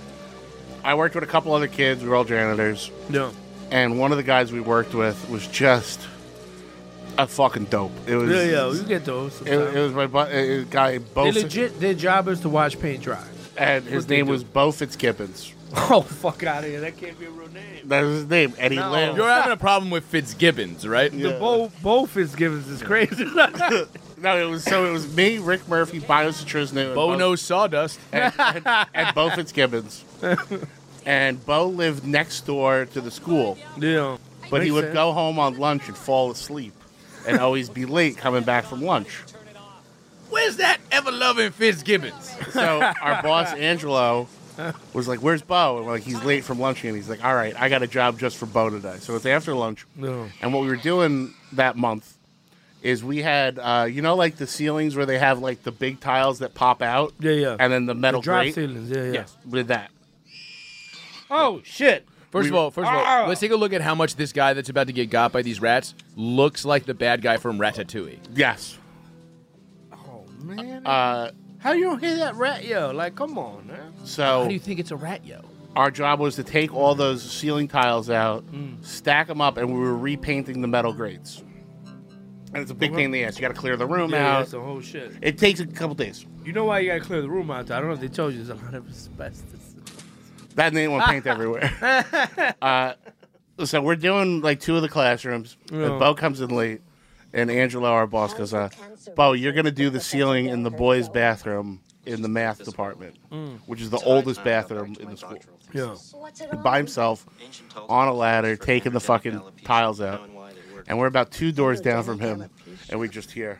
I worked with a couple other kids. We were all janitors. No. And one of the guys we worked with was just a fucking dope. It was. Yeah, yeah, you get those. It, it was my bu- uh, guy, Bo. They legit, their job is to watch paint dry. And his What they name do. was Bo Fitzgibbons. Oh, fuck out of here. That can't be a real name. That was his name. Eddie No. Lamb. You're having a problem with Fitzgibbons, right? The Bo, Bo Fitzgibbons is crazy. No, it was so it was me, Rick Murphy, Bio Citrusno, and Bo knows sawdust. and, and, and Bo Fitzgibbons. And Bo lived next door to the school, Yeah. but he Makes would sense. go home on lunch and fall asleep, and always be late coming back from lunch. Where's that ever-loving Fitzgibbons? So our boss Angelo was like, "Where's Bo?" And we're like, "He's late from lunch." And he's like, "All right, I got a job just for Bo today." So it's after lunch, No. and what we were doing that month is we had, uh, you know, like the ceilings where they have like the big tiles that pop out, Yeah, yeah. and then the metal The drop grate. ceilings. Yeah, yeah. Yes, with that. Oh, shit. First of all, first of all, Ah! let's take a look at how much this guy that's about to get got by these rats looks like the bad guy from Ratatouille. Yes. Oh, man. Uh, How you don't hear that rat yo? Like, come on, man. so How do you think it's a rat, yo? our job was to take all those ceiling tiles out, stack them up, and we were repainting the metal grates. And it's a big pain in the ass. You got to clear the room Yeah, out. that's the whole shit. It takes a couple days. You know why you gotta clear the room out there? I don't know if they told you there's a lot of asbestos. That and they didn't want paint everywhere. Uh, So we're doing like two of the classrooms. Yeah. And Bo comes in late, and Angelo, our boss, goes, uh, Bo, you're going to do the ceiling in the boys' bathroom in the math department, Mm. which is the oldest bathroom in the school. Yeah. By himself, on a ladder, taking the fucking tiles out. And we're about two doors down from him, and we just hear.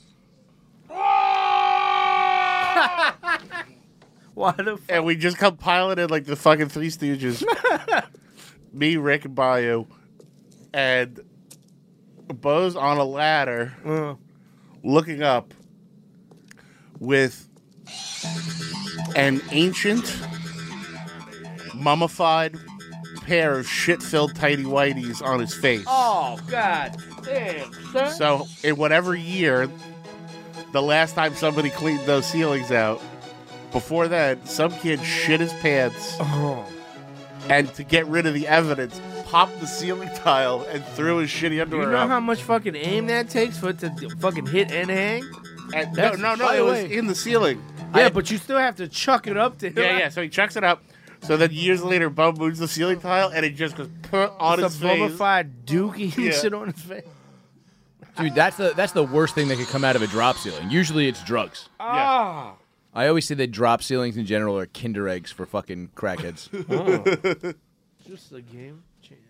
Why the fuck? And we just come piling in like the fucking Three Stooges. Me, Rick, and Bayou. And Bo's on a ladder uh. looking up with an ancient, mummified pair of shit-filled tighty whities on his face. Oh, God damn, son. So, in whatever year, the last time somebody cleaned those ceilings out, before that, some kid shit his pants, oh. and to get rid of the evidence, popped the ceiling tile and threw his shitty Do underwear you know out. how much fucking aim that takes for it to fucking hit and hang? And no, That's- no, no, by it the was way- in the ceiling. Yeah, I- but you still have to chuck it up to him. Yeah, yeah, so he chucks it up. So then years later, Bo moves the ceiling tile, and it just goes put on It's his a face. mummified dookie and Yeah. shit on his face. Dude, that's the that's the worst thing that could come out of a drop ceiling. Usually it's drugs. Ah. I always say that drop ceilings in general are Kinder eggs for fucking crackheads. Oh. Just a game chance.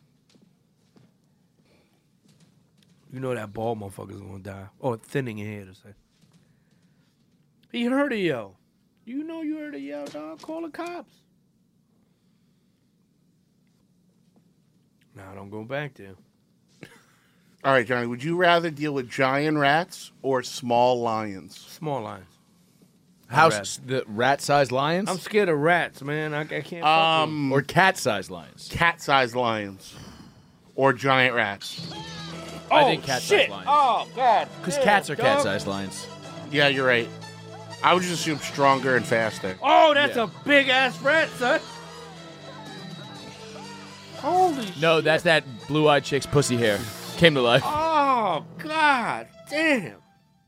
You know that bald motherfucker's gonna die. Oh, thinning your head, to say. He heard a yell. You know you heard a yell, dog. Call the cops. Nah, don't go back there. All right, Johnny, would you rather deal with giant rats or small lions? Small lions. House the rat-sized lions? I'm scared of rats, man. I, I can't. fuck with Um, or cat-sized lions? Cat-sized lions or giant rats? I Oh, think cat-sized shit. lions. Oh, God. Because damn, cats are dog. cat-sized lions. Yeah, you're right. I would just assume stronger and faster. Oh, that's Yeah. a big ass rat, son. Holy No, that's that blue-eyed chick's pussy hair. Came to life. Oh, God damn.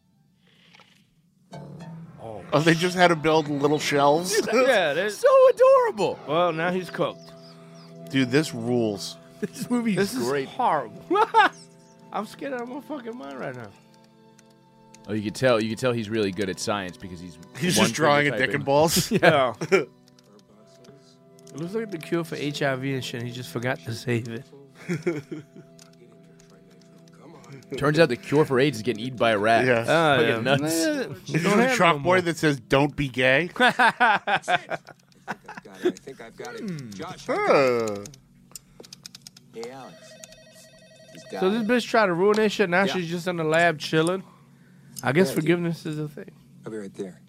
Oh, they just had to build little shelves? Yeah, that's so adorable. Well, now he's cooked. Dude, this rules. This movie This is is great. horrible. I'm scared out of my fucking mind right now. Oh, you could tell. You could tell he's really good at science because he's He's one just drawing a finger dick and typing. balls. Yeah. It looks like the cure for H I V and shit. He just forgot to save it. Turns out the cure for AIDS is getting eaten by a rat. Yeah. Ah, Fucking yeah. nuts. Is there a chalkboard that says "Don't be gay"? I think I've got it. Josh. Huh. Hey, Alex. He's got So this it. bitch tried to ruin that shit. Now Yeah. she's just in the lab chilling. I guess Yeah, dude. forgiveness is a thing. I'll be right there.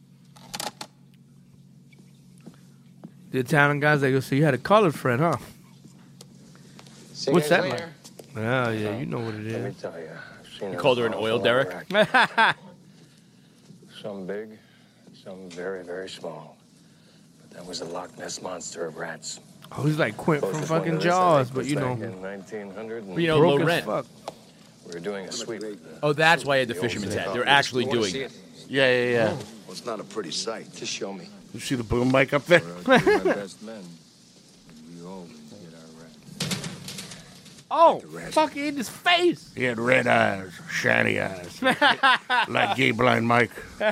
The Italian guys, they go, so you had a colored friend, huh? See What's you that guys like? later. Oh, yeah, you know what it Let me is. tell you. I've seen You an called her an awful oil lot of derrick? rats. Some big, some very, very small. But that was the Loch Ness monster of rats. Oh, he's like Quint from Closest one to fucking this, I Jaws, think, but was you know, back in nineteen hundred and You know, broke low as rent. fuck. we were doing a sweep. Oh, that's why he had the fisherman's hat. They're actually You wanna doing see it. Yeah, yeah, yeah. Well, it's not a pretty sight. Just show me. You see the boom mic up there? We're two of my best men. We all get our rats. Oh, fuck, in his face. He had red eyes, shiny eyes, like gay blind Mike.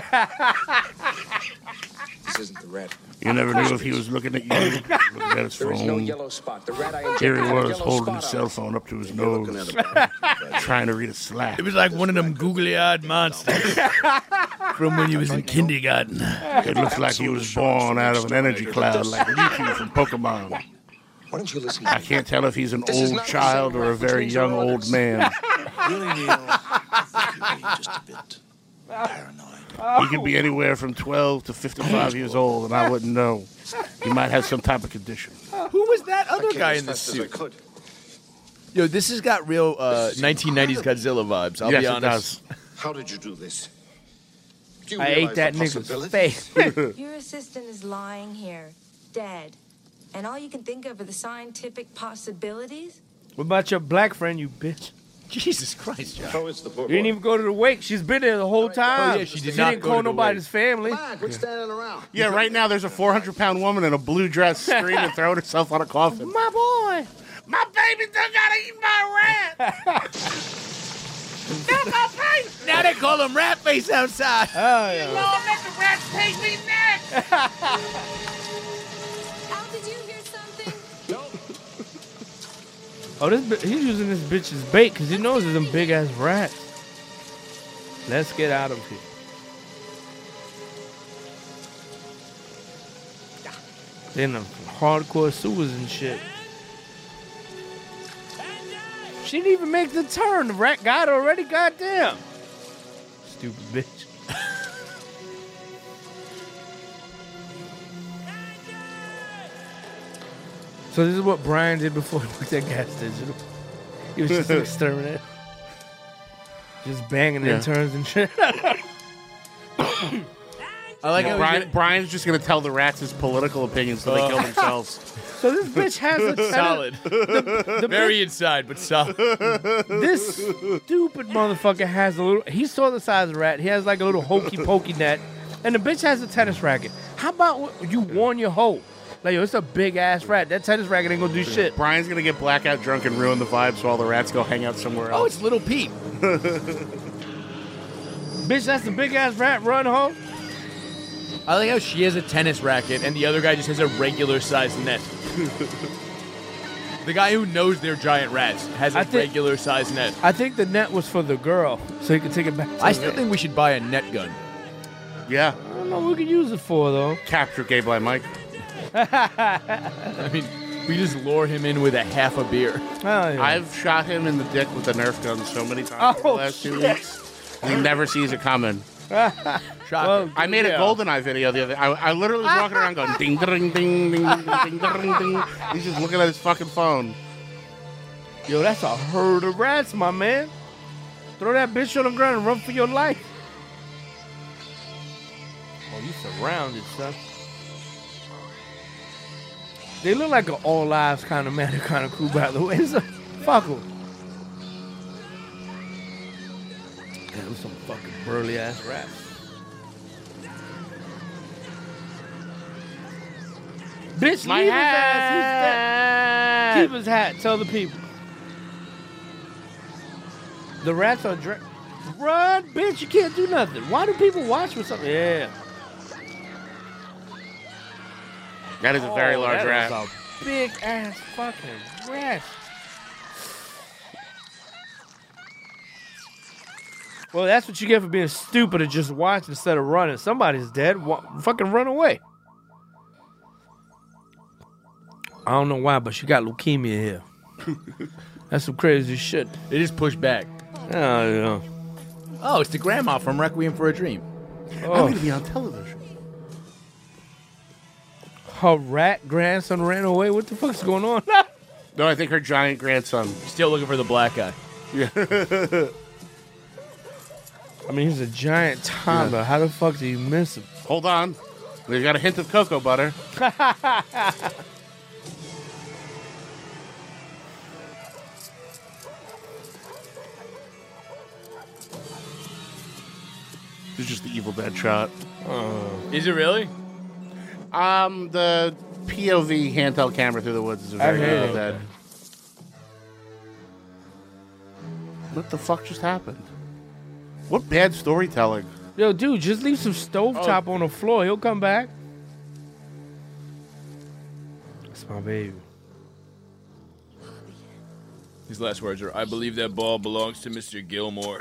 This isn't the rat. You never knew if he was looking at you, looking at his There is no phone. yellow spot. The rat I injected Here he had a was yellow holding spot his on cell it. phone up to his You're looking nose, at him. trying to read a Slack. It was like one of them googly-eyed monsters from when he was in kindergarten. It looks like he was born out of an energy cloud like Mewtwo from Pokemon. Why don't you listen? I can't tell if he's an This is old not the child same or a rat which very means young there are old others. man. Really, Neil? I think you're just a bit paranoid. He could be anywhere from twelve to fifty-five years old, and I wouldn't know. He might have some type of condition. Who was that other I came guy as in this fast as I suit? could. Yo, this has got real uh, nineteen nineties Godzilla vibes. I'll yes, be it honest. does. How did you do this? Do you I ate realize that the nigga's possibilities? face. Your assistant is lying here, dead. And all you can think of are the scientific possibilities? What about your black friend, you bitch? Jesus Christ, John. How is the poor You didn't boy? even go to the wake. She's been there the whole time. Oh, yeah, she did not didn't go call to the nobody's family. Come on, quit standing around. Yeah, right now there's a four hundred pound woman in a blue dress screaming, throwing herself on a coffin. My boy. My baby still gotta eat my rat. That's my face. Now they call him Rat Face outside. Oh, yeah. Lord, let the rats take me next. Al, did you hear something? Oh, this bi- he's using this bitch as bait because he knows there's some big ass rats. Let's get out of here. They're in the hardcore sewers and shit. She didn't even make the turn. The rat got her already. Goddamn. Stupid bitch. So this is what Brian did before he worked at Gas Digital. He was just an exterminator. Just banging Yeah. in turns and shit. I like Yeah, how Brian, he's- Brian's just going to tell the rats his political opinions so they Oh. kill themselves. So this bitch has a tennis- solid. The, the Very bitch- inside, but solid. This stupid motherfucker has a little. He saw the size of the rat. He has like a little hokey pokey net, and the bitch has a tennis racket. How about you warn your hoe? Like, yo, it's a big ass rat. That tennis racket ain't gonna do shit. Brian's going to get blackout drunk and ruin the vibe so all the rats go hang out somewhere else. Oh, it's Little Pete. Bitch, that's a big ass rat. Run, hoe. I like how she has a tennis racket and the other guy just has a regular sized net. The guy who knows they're giant rats has a I think- regular sized net. I think the net was for the girl, so he could take it back. To I the still net. think we should buy a net gun. Yeah. I don't know what we could use it for though. Capture Gay Blind Mike. I mean, we just lure him in with a half a beer. Oh, yeah. I've shot him in the dick with a Nerf gun so many times Oh, in the last two shit. weeks. He never sees it coming. Shot. I made yeah. a GoldenEye video the other. I, I literally was walking around going ding ding ding ding ding ding ding ding. He's just looking at his fucking phone. Yo, that's a herd of rats, my man. Throw that bitch on the ground and run for your life. Oh, you surrounded, son. They look like an all lives kind of man, kind of crew, by the way. So, fuck them. Damn, some fucking burly ass rats. Bitch, My leave hat. his ass. He's dead. Keep his hat. Tell the people. The rats are dra- Run, bitch, you can't do nothing. Why do people watch for something? Yeah. That is a very Oh, large that rat. is a big ass fucking rat. Well, that's what you get for being stupid and just watch instead of running. Somebody's dead. Wa- fucking run away. I don't know why, but she got leukemia here. That's some crazy shit. It is pushed back. Oh, yeah. Oh, it's the grandma from Requiem for a Dream. I'm Oh, going to be on television. her rat grandson ran away. What the fuck's going on? No, I think her giant grandson. Still looking for the black guy. Yeah. I mean, he's a giant toddler. How the fuck do you miss him? Hold on. They've got a hint of cocoa butter. This is just the Evil Dead shot. Is it really? Um, the P O V handheld camera through the woods is a I very hate Evil it. Dead. What the fuck just happened? What bad storytelling? Yo, dude, just leave some stovetop on the floor. He'll come back. That's my baby. His last words are, I believe that ball belongs to Mister Gilmore.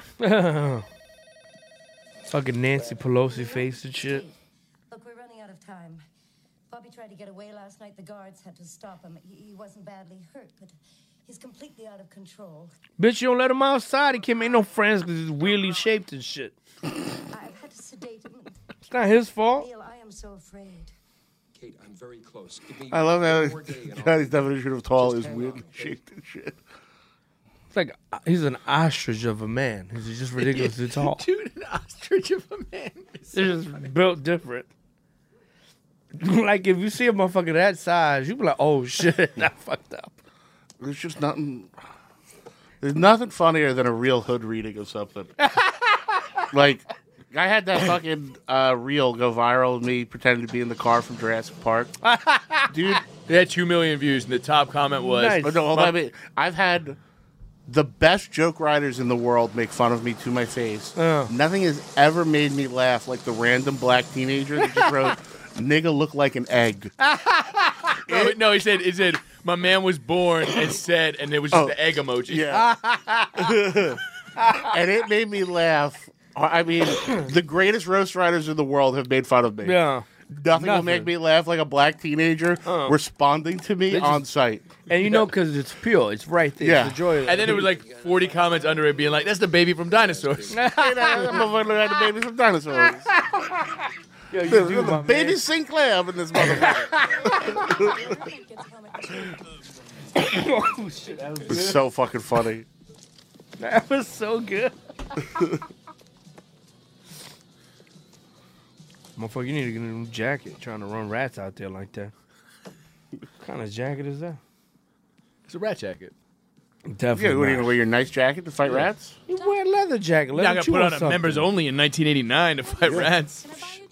Fucking Nancy Pelosi face and shit. Look, we're running out of time. Bobby tried to get away last night. The guards had to stop him. He, he wasn't badly hurt, but he's completely out of control. Bitch, you don't let him outside. He can't make no friends because he's weirdly shaped and shit. I've had to sedate him. It's not his fault. Neil, I am so afraid. Kate, I'm very close. Give me I love one how more day and I'll- Johnny's definition of tall Just is hang weirdly on. shaped and shit. It's like uh, he's an ostrich of a man. He's just ridiculously tall. Dude, an ostrich of a man. They're just built different. Like, if you see a motherfucker that size, you be like, oh, shit, I fucked up. There's just nothing. There's nothing funnier than a real hood reading of something. Like, I had that fucking uh, reel go viral of me pretending to be in the car from Jurassic Park. Dude, They had two million views, and the top comment was, Oh, no, hold on a minute. I've had the best joke writers in the world make fun of me to my face. Oh. Nothing has ever made me laugh like the random black teenager that just wrote, "Nigga look like an egg." no, no, he said, he said, my man was born and said, and it was just Oh. the egg emoji. Yeah. And it made me laugh. I mean, the greatest roast writers in the world have made fun of me. Yeah. Nothing, will make me laugh like a black teenager Uh. responding to me They just- on site. And you know, because it's pure. It's right there. Yeah. It's the joy of it. And then it was like forty comments under it being like, that's the baby from Dinosaurs. Hey, that motherfucker look like the baby from Dinosaurs. Yo, you The- do, the my baby man. Sinclair up in this motherfucker. Oh, shit, that was good. It's so fucking funny. That was so good. Motherfucker, you need to get a new jacket trying to run rats out there like that. What kind of jacket is that? It's a rat jacket. Definitely. Yeah, what, are you not. gonna wear your nice jacket to fight Yeah. rats? You wear a leather jacket. You're Let not them going to chew put on a something. members only in nineteen eighty-nine to fight rats.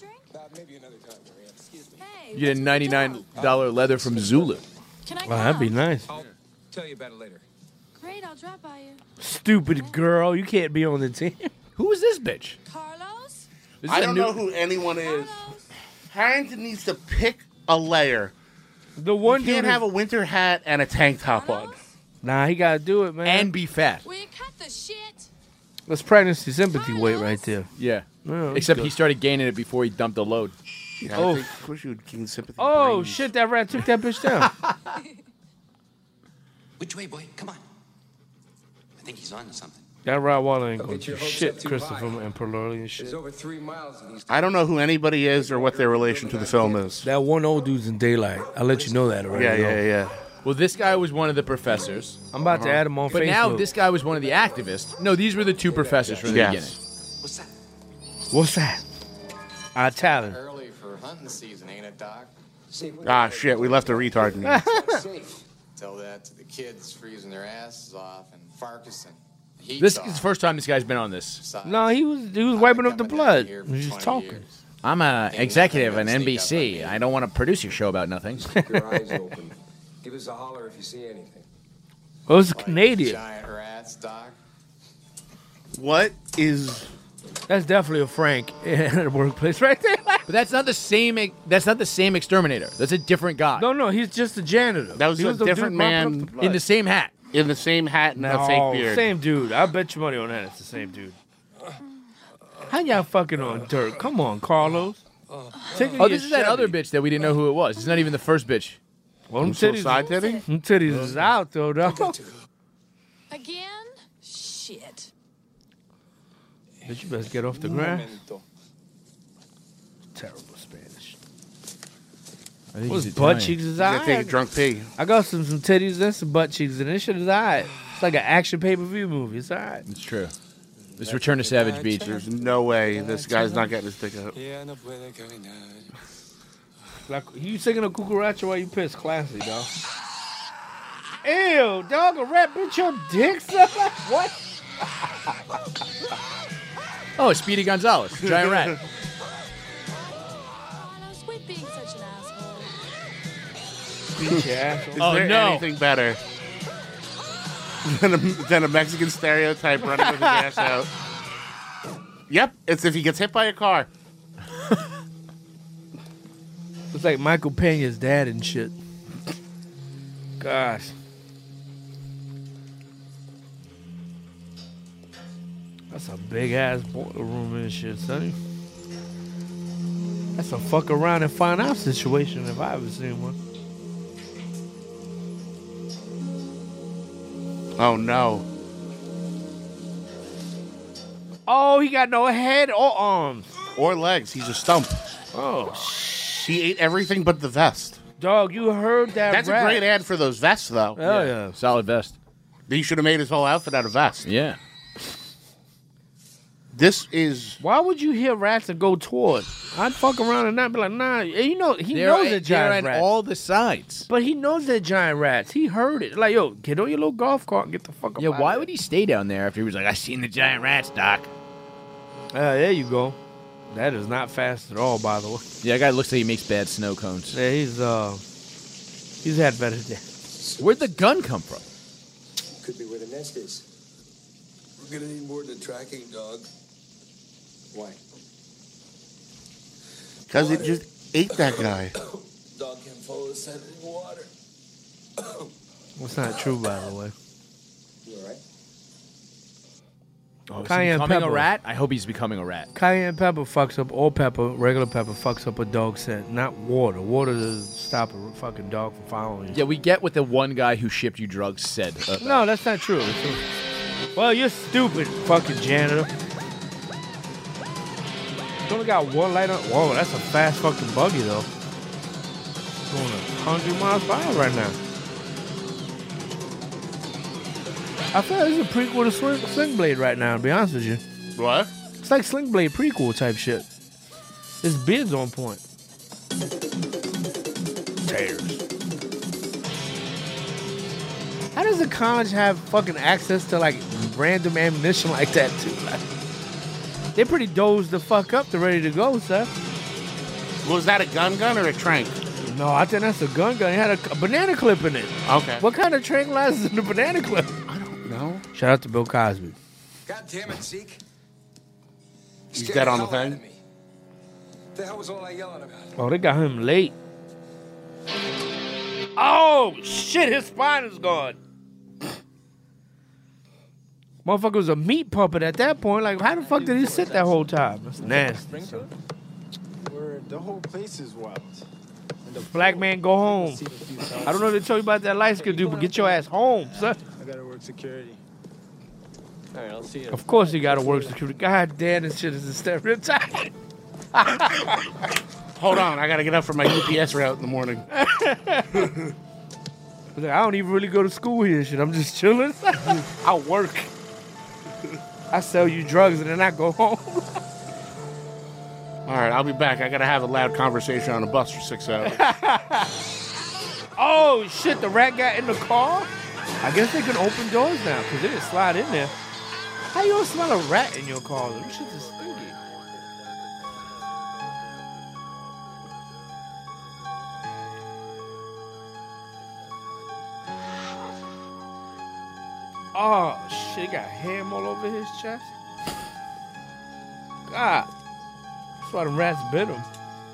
You get a ninety-nine dollars leather from Zulu. Can I Oh, that'd be nice. I'll tell you about it later. Great, I'll drop by you. Stupid girl, you can't be on the team. Who is this bitch? Carlos? This is I a don't new- know who anyone is. Harrington needs to pick a layer. The one you can't dude have a winter hat and a tank top on. Nah, he gotta do it, man. And be fat. Will you cut the shit? That's pregnancy sympathy weight right there. Yeah. Oh, Except good. he started gaining it before he dumped the load. Yeah, Oh. I think, of course you would gain sympathy. Oh brains. shit! That rat took that bitch down. Which way, boy? Come on. I think he's on to something. That Rottweiler ain't Don't gonna get do your hopes shit, up too Christopher high. and Perloli and shit. There's over three miles of these. I don't know who anybody is or what their relation to the film is. That one old dude's in Daylight. I'll let you know that already. Yeah, though. yeah, yeah. Well, this guy was one of the professors. I'm about to add him on But Facebook. now this guy was one of the activists. No, these were the two professors from the Yes. beginning. What's that? What's that? Our talent. Early for hunting season, ain't it, Doc? Ah, shit, we left a retard in here. Safe. Tell that to the kids freezing their asses off and Farquharson. Heat This off. is the first time this guy's been on this. No, he was he was wiping up the blood. He was just talking. I'm a executive on N B C. I don't want to produce your show about nothing. Keep your eyes open. Give us a holler if you see anything. Oh, it's a Canadian. Giant rats, Doc. What is... That's definitely a Frank in the workplace right there. But that's not the same. That's not the same exterminator. That's a different guy. No, no, he's just a janitor. That was He a the different dude mopping up man the blood. in the same hat. In the same hat and no, a fake beard. same dude. I bet you money on that. It's the same dude. How y'all fucking on dirt? Come on, Carlos. Take Oh, this is that other bitch that we didn't know who it was. It's not even the first bitch. Well, them Some titties, side titty? them titties is out though, dog. Again? Shit. Bitch, you best get off the ground. Terrible Spanish. I think What's he's butt Italian. cheeks is You gotta take a alright. drunk pee. I got some some titties and some butt cheeks, and this shit is alright. It's like an action pay per view movie. It's alright. It's true. This Return to Savage Beach. There's no way this guy's not getting his dick out. Like you singing a cucaracha while you piss, classy, dog. Ew, dog, a rat bitch your dick sucker? What? Oh, it's Speedy Gonzalez, giant rat. Carlos, quit being such an asshole. Beat your asshole. Is Oh, there no. anything better than a, than a Mexican stereotype running with his ass out? Yep, it's if he gets hit by a car. It's like Michael Pena's dad and shit. Gosh. That's a big ass boiler room and shit, sonny. That's a fuck around and find out situation if I ever seen one. Oh no. Oh, he got no head or arms. Or legs. He's a stump. Oh, He ate everything but the vest. dog, you heard that That's rat. a great ad for those vests, though. Hell yeah. Solid vest. He should have made his whole outfit out of vest. Yeah. This is... Why would you hear rats and go toward? I'd fuck around and not be like, nah. And you know, he They're, knows they're they're giant on rats. all the sides. But he knows they're giant rats. He heard it. Like, yo, get on your little golf cart and get the fuck up Yeah, out why of would he stay down there after he was like, I seen the giant rats, Doc? Uh, there you go. That is not fast at all, by the way. Yeah, that guy looks like he makes bad snow cones. Yeah, he's uh He's had better days. Where'd the gun come from? Could be where the nest is. We're gonna need more than a tracking dog. Why? Because it just ate that guy. Dog can follow the scent of water. That's not true, by the way. You alright? Oh, is he Cayenne becoming pepper. a rat? I hope he's becoming a rat. Cayenne pepper fucks up, all pepper, regular pepper fucks up a dog scent, not water. Water doesn't stop a fucking dog from following you. Yeah, we get what the one guy who shipped you drugs said. about that. No, that's not true. It's- Well, you're stupid, fucking janitor. You only got one light on. Whoa, that's a fast fucking buggy, though. Going a hundred miles per hour right now. I feel like it's a prequel to Sling, Sling Blade right now, to be honest with you. What? It's like Sling Blade prequel type shit. His beard's on point. Tears. How does the college have fucking access to like random ammunition like that too? Like, they're pretty dozed the fuck up. They're ready to go, sir. Was that a gun gun or a trank? No, I think that's a gun gun. It had a, a banana clip in it. Okay. What kind of tranquilizer is in the banana clip? I don't know. Shout out to Bill Cosby. God damn it, Zeke. He's Scared dead on the hell out thing. of me. What the hell was all that yelling about? Oh, they got him late. Oh, shit, his spine is gone. Motherfucker was a meat puppet at that point. Like, how the fuck did he sit that whole time? That's nasty. son. Where the whole place is wild. Black man, go home. I don't know if they told you about that light skin dude, but get your ass home, son. I gotta work security. All right, I'll see you. Of course you gotta work security. God damn, this shit is a stereotype. Hold on, I gotta get up for my U P S route in the morning. I don't even really go to school here, shit. I'm just chilling. I work. I sell you drugs and then I go home. All right, I'll be back. I gotta have a loud conversation on a bus for six hours. Oh shit, the rat got in the car? I guess they can open doors now because they didn't slide in there. How you gonna smell a rat in your car? Them shit is stinky. Oh shit, he got ham all over his chest. God. That's why the rats bit him.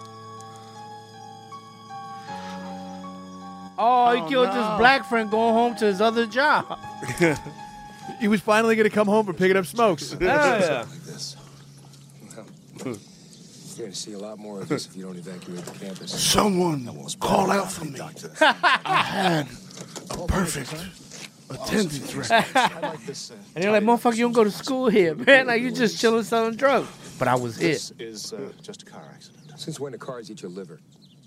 Oh, he Oh, killed no. his black friend going home to his other job. He was finally going to come home for picking up smokes. Yeah. Like this. Well, you're going to see a lot more of this if you don't evacuate the campus. Someone call out for me. I had a perfect attendance record. And they're like, motherfucker, you don't go to school here, man. Like, you just chilling selling drugs. But I was here. This is uh, just a car accident. Since when do cars eat your liver?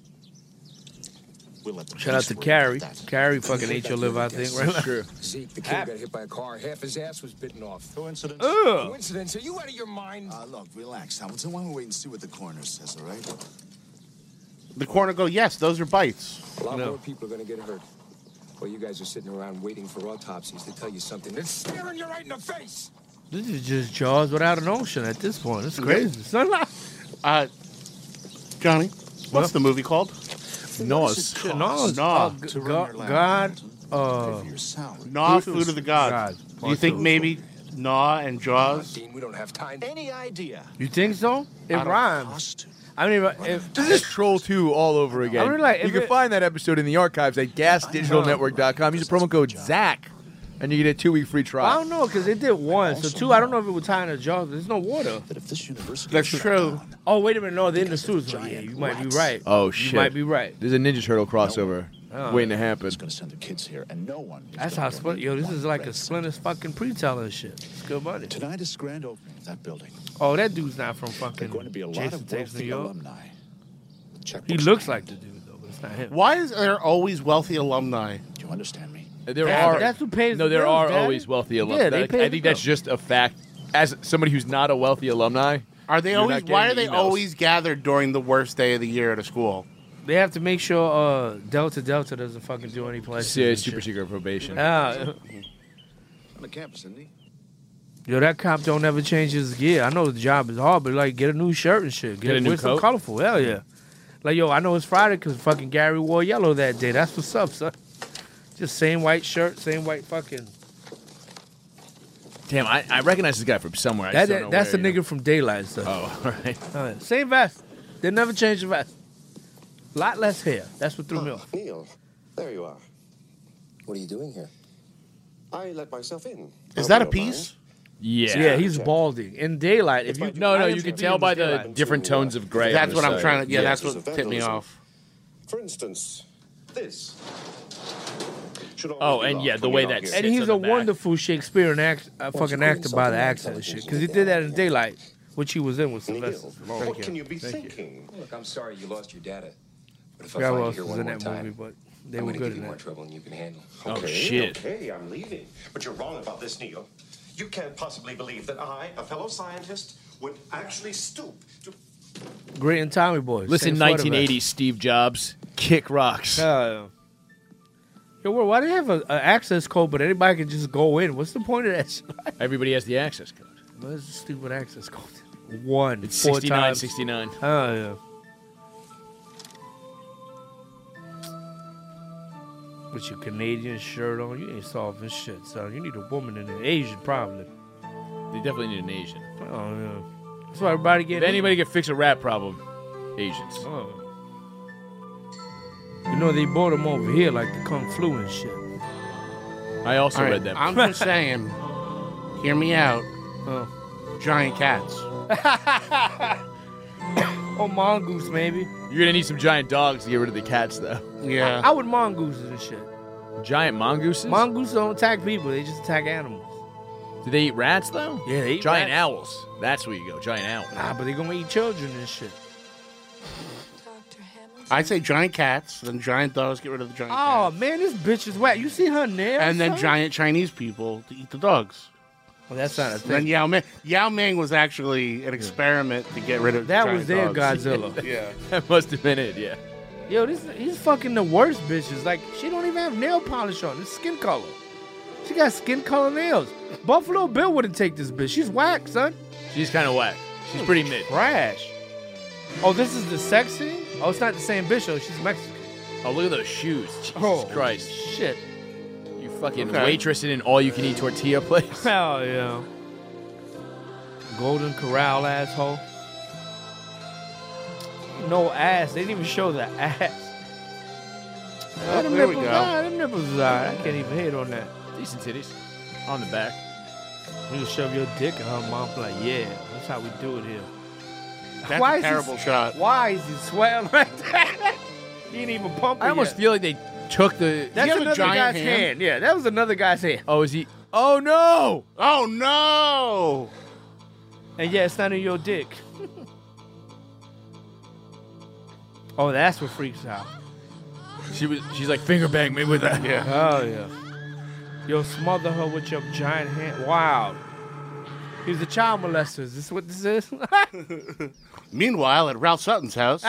We'll let them Shout out to Carrie. Carrie fucking ate your liver, I think, right? True. Zeke, the kid got hit by a car. Half his ass was bitten off. Coincidence? Ugh. Coincidence? Are you out of your mind? Uh, look, relax, Hamilton. Why don't we wait and see what the coroner says, all right? The coroner go, yes, those are bites. A lot No. more people are going to get hurt. While you guys are sitting around waiting for autopsies to tell you something that's staring you right in the face. This is just Jaws without an ocean at this point. It's crazy. Son. Uh, Johnny, what's What? the movie called? Nos. Shit, no, it's- Nah. uh, G- God, God, uh, Nah, Food- Food of the Gods. Gods. Do you think Part two. maybe Nah and Jaws? Dean, we don't have time. Any idea? you think so? It I don't- rhymes. I mean, if, if This is Troll two all over again. I mean, like, you if can it- find that episode in the archives at gas digital network dot com. Use the promo code ZACH, and you get a two-week free I trial. don't know, because they did one. So two, I don't know if it would tie into Jaws. There's no water. That if this university That's true. Oh, wait a minute. No, they're in the sewers. So yeah, you might be right. Oh, You shit. might be right. There's a Ninja Turtle crossover Oh. waiting to happen. is going to send their kids here, and no one. is That's gonna how go Splinter. meet Yo, this one is like a red Splinter's fucking pre-teller and shit. It's good money. Tonight is grand opening of that building. Oh, that dude's not from There fucking are going to be a lot Jason of Takes New wealthy York. alumni. He Checkbooks looks lined. like the dude, though, but it's not him. Why is there always wealthy alumni? Do you understand me? There Dad, are that's who pays no, the there bills, are Dad. always wealthy alumni. Yeah, they That- pay I the think that's bills. just a fact. As somebody who's not a wealthy alumni, Are they You're always? not Why are getting they the emails. always gathered during the worst day of the year at a school? They have to make sure uh, Delta Delta doesn't fucking do any places. yeah, and super shit. secret probation. Ah, On the campus, isn't he? yo, that cop don't ever change his gear. I know the job is hard, but like, get a new shirt and shit. Get a new wear some coat? colorful. Hell yeah. Like, yo, I know it's Friday because fucking Gary wore yellow that day. That's what's up, son. Just same white shirt, same white fucking. Damn, I, I recognize this guy from somewhere. I That, just don't know that's the where, you nigga from Daylight, son. Oh, all right. All right. Same vest. They never changed the vest. Lot less hair. That's what threw me off. Neil, there you are. What are you doing here? I let myself in. Is that a piece? Yeah. Yeah, he's balding. In Daylight, if you No, no, I you am can tell by the Daylight. different tones of gray. That's on what the I'm side. trying to. Yeah, that's what tipped me off. For instance, this. Oh, and yeah, the way that And sits he's on a the back. wonderful Shakespearean act, uh, fucking actor by the accent and shit. Because he did that in Daylight, which he was in with Sylvester. What can you be Thank thinking? Look, I'm sorry you lost your data. But if I Yeah, find well, you here was one in more that time, movie, but they I'm were gonna good give in you more that. trouble than you can handle. Oh, Okay, shit. Okay, I'm leaving. But you're wrong about this, Neil. You can't possibly believe that I, a fellow scientist, would actually stoop to. Great and Tommy Boys. Listen, Same sweater nineteen eighties Steve Jobs, kick rocks. Hell yeah. Yo, well, why do they have an access code, but anybody can just go in? What's the point of that shit? Everybody has the access code. What's the stupid access code? One. It's four sixty-nine times. sixty-nine. Oh, yeah. With your Canadian shirt on, you ain't solving shit, son. You need a woman and an Asian, probably. They definitely need an Asian. Oh, yeah. That's why everybody If getting. anybody can fix a rap problem, Asians. Oh. You know, they brought them over here like the Kung Flu and shit. I also All right, read that. I'm just saying. Hear me out. Oh. Giant cats. Or mongoose, maybe. You're gonna need some giant dogs to get rid of the cats, though. Yeah. I, I would mongooses and shit. Giant mongooses? Mongooses don't attack people; they just attack animals. Do they eat rats, though? Yeah, they eat Giant rats. owls. That's where you go. Giant owl. Nah, but they gonna eat children and shit. I'd say giant cats, then giant dogs, get rid of the giant Oh cats. man, this bitch is whack. You see her nails? And then son? giant Chinese people to eat the dogs. Well, that's not a Then thing. Yao Ming. Yao Ming was actually an experiment to get rid of That giant was their dogs. Godzilla. Yeah. That must have been it, yeah. Yo, this he's fucking the worst bitches. Like she don't even have nail polish on. It's skin color. She got skin color nails. Buffalo Bill wouldn't take this bitch. She's whack, son. She's kind of whack. She's pretty mid. Trash. Oh, this is the sex scene? Oh, it's not the same bitch though. She's Mexican. Oh, look at those shoes. Jesus Oh, Christ. Shit. You fucking Okay. waitressing in an all-you-can-eat tortilla place. Hell yeah. Golden Corral asshole. No ass. They didn't even show the ass. Oh, them there we nipples, go. ah, them nipples is alright. I can't even hate on that. Decent titties. On the back. You just shove your dick in her mouth like, yeah, that's how we do it here. That's Why a is he- terrible shot. Why is he sweating like that? He didn't even pump it I almost yet. feel like they took the... That's have a another giant guy's hand? hand? Yeah, that was another guy's hand. Oh, is he... Oh, no! Oh, no! And yeah, it's not in your dick. Oh, that's what freaks out. She was. She's like, finger bang me with that. Yeah. Oh, yeah. Yo, smother her with your giant hand. Wow. He's a child molester. Is this what this is? Meanwhile, at Ralph Sutton's house.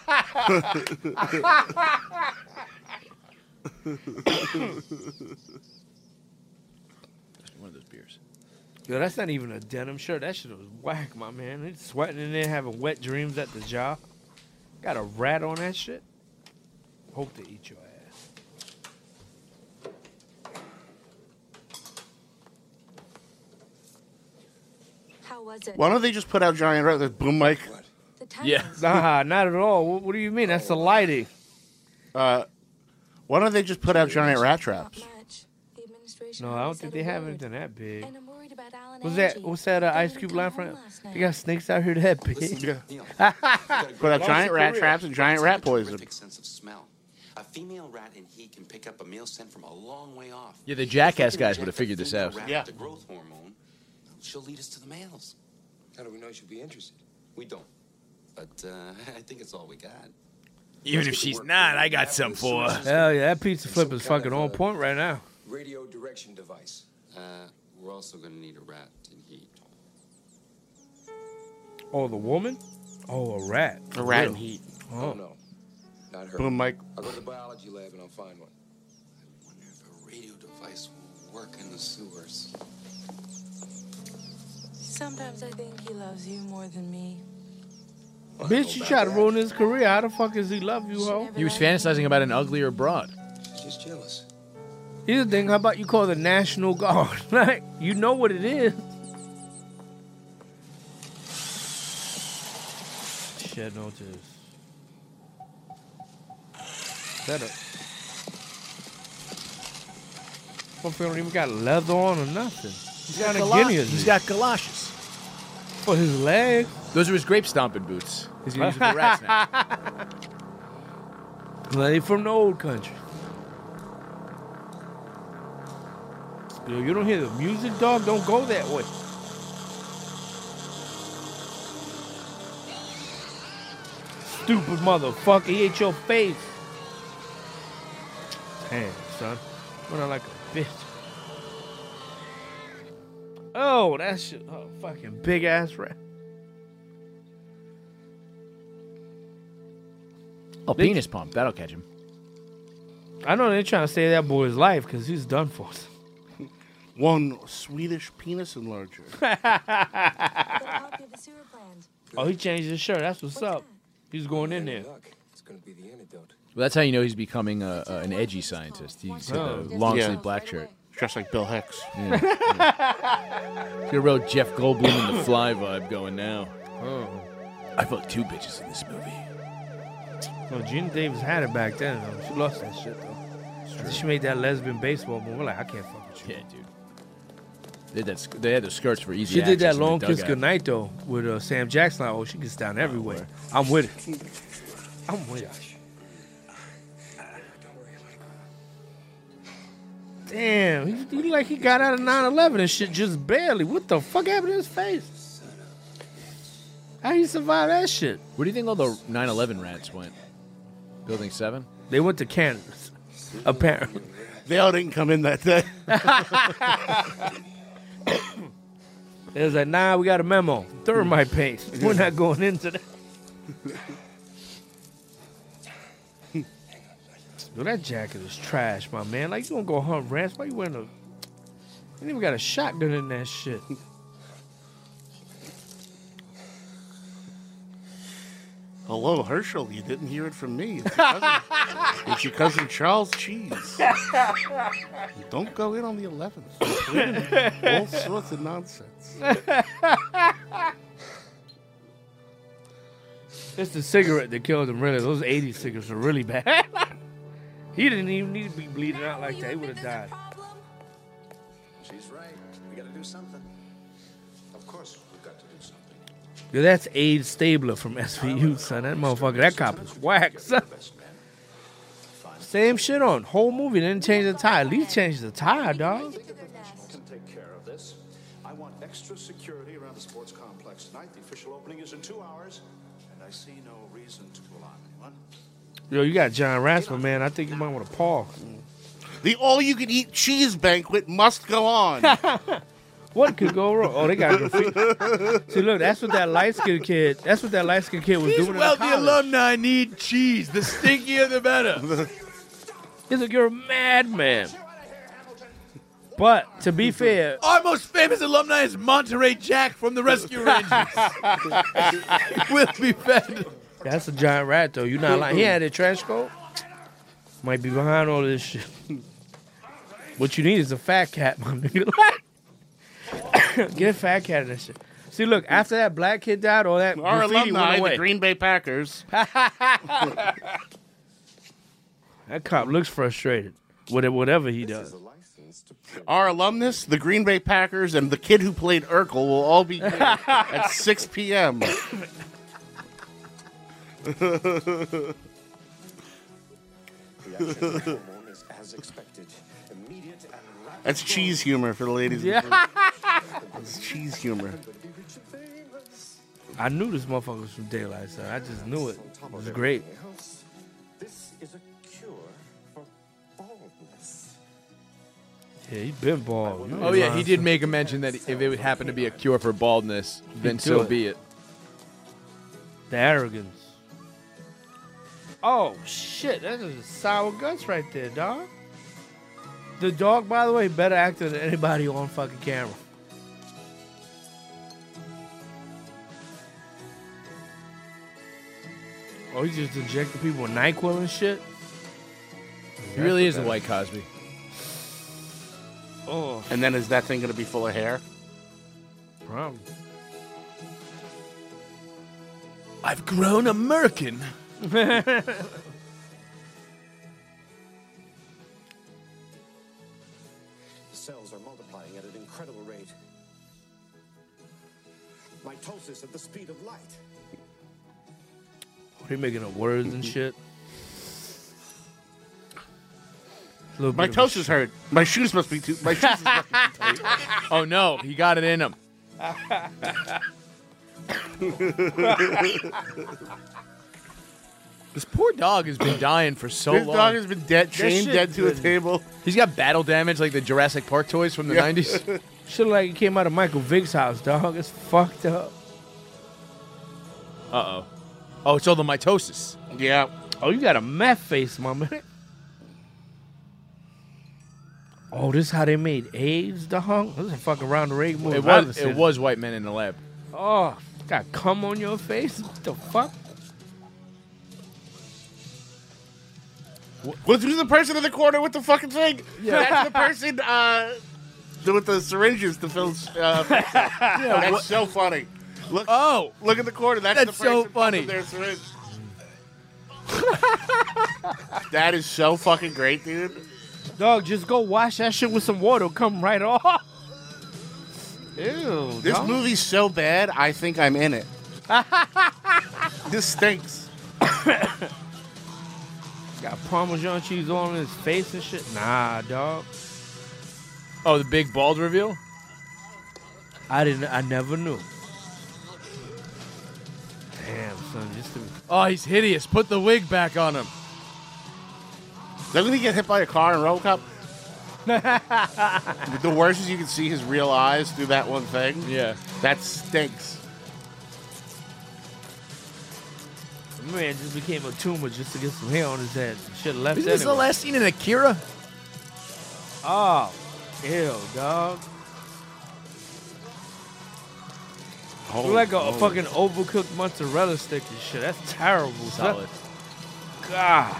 One of those beers. Yo, that's not even a denim shirt. That shit was whack, my man. He's sweating in there, having wet dreams at the job. Got a rat on that shit. Hope to eat your ass. How was it? Why don't they just put out giant rat? That boom mic. The time Yeah. Nah, not at all. What, what do you mean? That's the lighting. Uh, why don't they just put out giant rat traps? No, I don't think they have anything that big. And I'm worried about Alan What's that? Angie. What's that uh, Ice Cube line from? They got snakes out here that big. Put out giant rat traps and giant rat poison. Terrific sense of smell. A female rat in heat can pick up a male scent from a long way off. Yeah, the Jackass If we can guys would have inject figured the this female out. rat Yeah. with the growth hormone, she'll lead us to the males. How do we know she'll be interested? We don't. But uh, I think it's all we got. Even if she's not, I got some for her. Hell yeah, that pizza flip is Some kind fucking of, on uh, point right now. Radio direction device. Uh, we're also going to need a rat in heat. Oh, the woman? Oh, a rat. A rat in heat. Oh, no. Not her. Boom mic. I'll go to the biology lab and I'll find one. I wonder if a radio device will work in the sewers. Sometimes I think he loves you more than me. Bitch, you try to ruin his career. How the fuck does he love you, ho? He was fantasizing about an uglier broad. Just jealous. Here's the thing. How about you call the National Guard? Like, you know what it is. Shed no tears. Better. Motherfucker don't even got leather on or nothing. He's got, Kinda gala- guinea is he's he? got galoshes. For his legs. Those are his grape stomping boots. He's gonna use them for rat snatch. Well, they from the old country. Yo, you don't hear the music, dog? Don't go that way. Stupid motherfucker, he ate your face. Damn, son. Went out like a bitch. Oh, that shit. Oh, fucking big ass rat. Oh, penis pump. That'll catch him. I know they're trying to save that boy's life because he's done for. One Swedish penis enlarger. Oh, he changed his shirt. That's what's up. He's going in there. It's gonna be the antidote. Well, that's how you know he's becoming a, a, an edgy scientist. He's got Oh. a long Yeah. sleeve black shirt. Just like Bill Hicks. Yeah, yeah. He's got a real Jeff Goldblum in the Fly vibe going now. Oh. I fucked two bitches in this movie. No, Gina Davis had it back then, though. She lost that shit, though. She made that lesbian baseball movie. We're like, I can't fuck with you. Yeah, dude. They had, that, they had the skirts for easy She did that access in the long kiss dugout. goodnight, though, with uh, Sam Jackson. Like, oh, she gets down everywhere. I'm with it. I'm with it. Damn, he, he like he got out of nine eleven and shit just barely. What the fuck happened to his face? How he survive that shit? Where do you think all the nine eleven rats went? Building seven? They went to Canada, apparently. They all didn't come in that day. It was like, nah, we got a memo. Thermite paste. We're not going into that. Yo, that jacket is trash, my man. Like, you don't go hunt rats. Why you wearing a... You ain't even got a shotgun in that shit. Hello, Herschel. You didn't hear it from me. It's your cousin, it's your cousin Charles Cheese. Don't go in on the eleventh. All sorts of nonsense. It's the cigarette that killed him, really. Those eighties cigarettes are really bad. He didn't even need to be bleeding out like that. He would have died. She's right. We gotta do something. Of course, we've got to do something. Yo, that's Aid Stabler from S V U, son. That motherfucker, that cop is whack, son. Same shit on. Whole movie didn't change the tire. At least change the tire, dog. Can take care of this. I want extra security around the sports complex tonight. The official opening is in two hours, and I see no reason to alarm anyone. Yo, you got John Rasper, man. I think you might want to pause. The all-you-can-eat cheese banquet must go on. What could go wrong? Oh, they got graffiti. See, look, that's what that light-skinned kid, that's what that light-skinned kid was These doing in wealthy college. alumni need cheese. The stinkier the better. He's like, you're a madman. But, to be fair... Our most famous alumni is Monterey Jack from the Rescue Rangers. Will be fed. That's a giant rat, though. You not lying. He had a trench coat. Might be behind all this shit. What you need is a fat cat, my nigga. Get a fat cat in that shit. See, look, after that black kid died, all that Our graffiti alumni, went away. the Green Bay Packers. That cop looks frustrated with it, whatever he does. Our alumnus, the Green Bay Packers, and the kid who played Urkel will all be here at six p.m. The action is as expected. Immediate and rapid. That's cheese humor for the ladies. Yeah. It's cheese humor. I knew this motherfucker was from Daylight, son. I just knew it. It was great. This is a cure for baldness. Yeah, he been bald. You Oh, ain't yeah, lying, he did son. make a mention that if it would happen to be a cure for baldness, then do so it. be it. The arrogance. Oh, shit. That is sour guts right there, dog. The dog, by the way, better actor than anybody on fucking camera. Oh, he just injected people with NyQuil and shit? He really is a white Cosby. Oh. And then is that thing going to be full of hair? Probably. I've grown American. The cells are multiplying at an incredible rate. Mitosis at the speed of light. They making up words and shit. My toast is hurt. My shoes must be too. My shoes must be too tight. Oh no, he got it in him. This poor dog has been dying for so This long. dog has been dead, That chained shit dead to a been- table. He's got battle damage like the Jurassic Park toys from the Yeah. nineties. Shit like it came out of Michael Vick's house, dog. It's fucked up. Uh oh. Oh, it's all the mitosis. Yeah. Oh, you got a meth face, my man. Oh, this is how they made AIDS, dog? This is a fucking round the rig movie. It I've ever was. seen. It was white men in the lab. Oh, got cum on your face? What the fuck? What's who's the person in the corner with the fucking thing? Yeah. That's the person uh, with the syringes to fill. Uh, yeah, that's what- so funny. Look, oh, look at the corner. That's, That's the person so funny. pumping Their syringe. That is so fucking great, dude. Dog, just go wash that shit with some water. It'll come right off. Ew. This dog. movie's so bad, I think I'm in it. This stinks. Got Parmesan cheese all in his face and shit. Nah, dog. Oh, the big bald reveal? I didn't. I never knew. Damn, son. Just to, Oh, he's hideous. Put the wig back on him. Doesn't he get hit by a car in RoboCop? The worst is you can see his real eyes through that one thing. Yeah. That stinks. man just became a tumor just to get some hair on his head. Should have left. Isn't this the anyway. last scene in Akira? Oh, ew, dog. Oh, Look like a, a oh. fucking overcooked mozzarella stick and shit. That's terrible. Solid. God.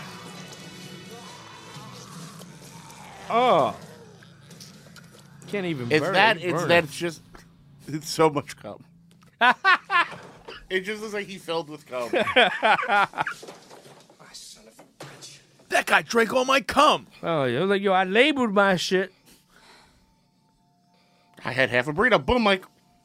Oh. Can't even It's burn that. it. It's Burn that. it. It's just. It's so much cum. It just looks like he filled with cum. That guy drank all my cum. Oh, yeah. I was like, yo, I labeled my shit. I had half a burrito. Boom, Mike.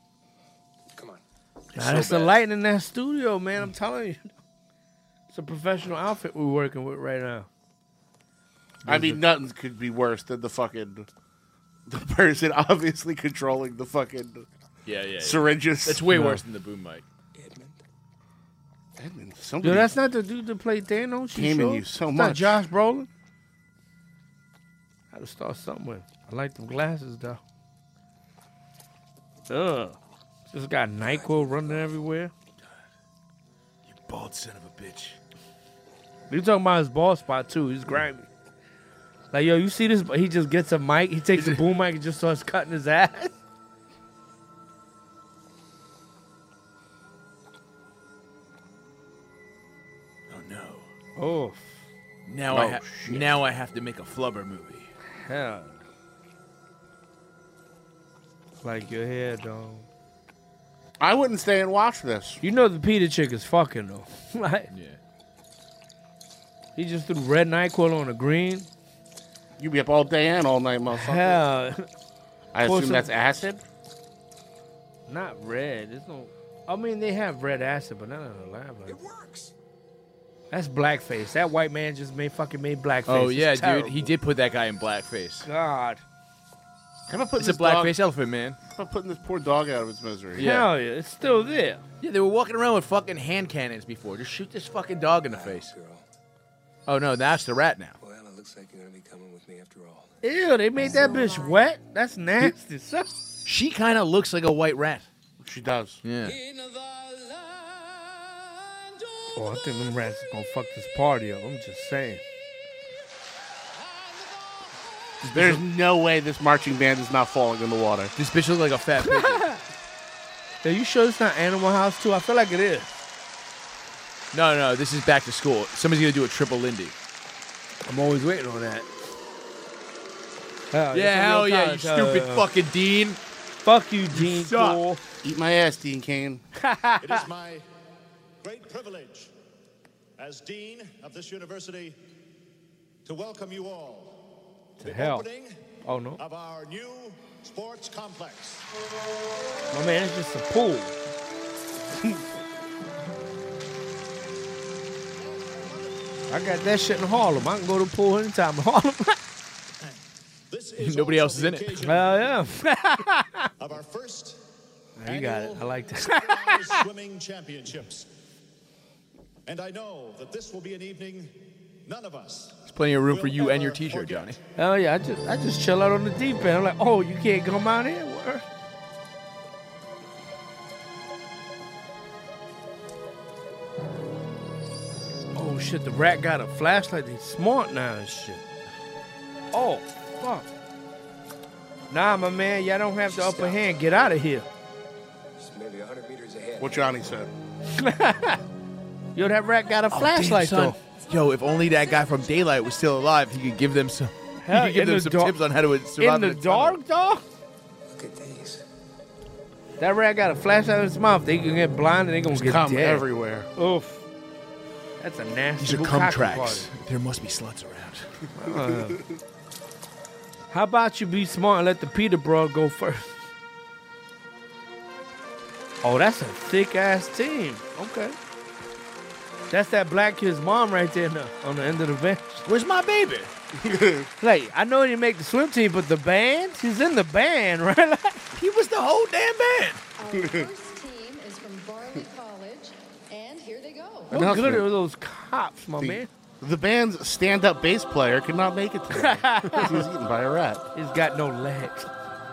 Nah, that's the lighting in that studio, man. I'm telling you. It's a professional outfit we're working with right now. I mean, nothing could be worse than the fucking the person obviously controlling the fucking Yeah, yeah. yeah. syringes. That's way No. worse than the boom mic. Edmund, Yo, somebody that's not the dude that played Thanos. You Came in sure? you so It's not much. Josh Brolin. I had to start somewhere. I like them glasses though. Ugh. Just got NyQuil running everywhere. You bald son of a bitch. You talking about his ball spot too? He's grimy. Like, yo, you see this? He just gets a mic. He takes a boom mic and just starts cutting his ass. Oh no. Oh, Now Oh, I ha- shit. now I have to make a flubber movie. hell. Like your hair, dog. I wouldn't stay and watch this. You know the Peter chick is fucking though. Like, Yeah. he just threw red NyQuil on a green. You be up all day and all night, motherfucker. Hell. I Pour assume some- that's acid. Not red. There's no. I mean, they have red acid, but not in the lab. Like, It works. that's blackface. That white man just made fucking made blackface. Oh It's yeah, dude. terrible. He did put that guy in blackface. God. How about putting It's a this dog, blackface elephant, man. how about putting this poor dog out of its misery? Yeah. Hell yeah, it's still there. Yeah, they were walking around with fucking hand cannons before. Just shoot this fucking dog in the face. Girl. Oh no, that's the rat now. Well, it looks like you're gonna be coming with me after all. Ew, they made that bitch wet. That's nasty. So- She kind of looks like a white rat. She does. Yeah. Oh, I think them rats is gonna fuck this party up. I'm just saying. There's no way this marching band is not falling in the water. This bitch looks like a fat pig. Are you sure it's not Animal House too? I feel like it is. No, no, this is back to school. Somebody's gonna do a triple Lindy. I'm always waiting on that. Hell, Yeah, hell yeah, you stupid uh, fucking Dean. Fuck you, Dean. suck. Cool. Eat my ass, Dean Kane. It is my great privilege as Dean of this university to welcome you all to the hell. opening Oh, no. of our new sports complex. My man, it's just a pool. I got that shit in Harlem. I can go to the pool anytime in Harlem. Nobody else is in it. Hell yeah. Of our first You got it. I like that. Synchronized Swimming Championships. And I know that this will be an evening none of us. There's plenty of room for you and your T-shirt, Johnny. Hell yeah. I just, I just chill out on the deep end. I'm like, oh, you can't come out here? Word. Oh, shit. The rat got a flashlight. He's smart now and shit. Oh, fuck. Nah, my man. Y'all don't have the upper hand. Get out of here. Just maybe one hundred meters ahead. What Johnny said. Yo, that rat got a Oh, flashlight, damn, though. son. Yo, if only that guy from Daylight was still alive, he could give them some. Hell, he could give in them the some dark- tips on how to survive In the a tunnel. dark, dog? Look at these. That rat got a flashlight in his mouth. They can get blind and they gonna There's get cum dead. everywhere. Oof. That's a nasty These are bukkake cum tracks. party. There must be sluts around. Uh, how about you be smart and let the Peter broad go first? Oh, that's a thick ass team. Okay. That's that black kid's mom right there now, on the end of the bench. Where's my baby? Like, I know he didn't make the swim team, but the band? He's in the band, right? Like, he was the whole damn band. Our first team is from Barley College, and here they go. what good Announcement. are those cops, my The, man? the band's stand-up bass player could not make it today. He was eaten by a rat. He's got no legs.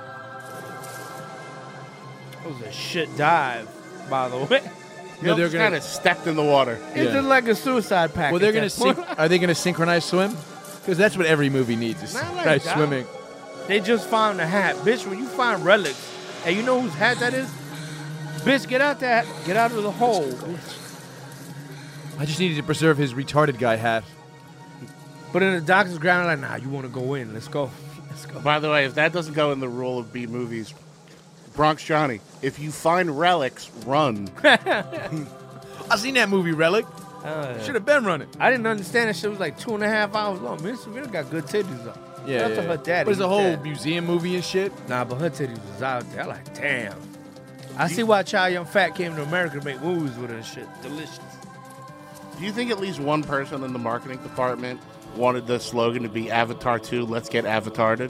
That was a shit dive, by the way. No, they're kind of stepped in the water. It's Yeah. just like a suicide pact. Well, they're at gonna that point. synch- are they gonna synchronize swim? Because that's what every movie needs is Not like synchronized that. swimming. They just found a hat. Bitch, when you find relics, and you know whose hat that is? Bitch, get out that, get out of the hole. Bitch. I just needed to preserve his retarded guy hat. But in the doctor's ground, like, nah, you want to go in. Let's go. Let's go. By the way, if that doesn't go in the rule of B movies, Bronx Johnny, if you find relics, run. I seen that movie Relic. Uh, Should have been running. I didn't understand that shit was like two and a half hours long. Miss Savannah got good titties though. Yeah, That's yeah. her daddy. But it's a His whole dad. museum movie and shit. Nah, but her titties was out there. I like, damn. I see why Child Young Fat came to America to make movies with her and shit. Delicious. Do you think at least one person in the marketing department wanted the slogan to be Avatar two, let's get Avatarded?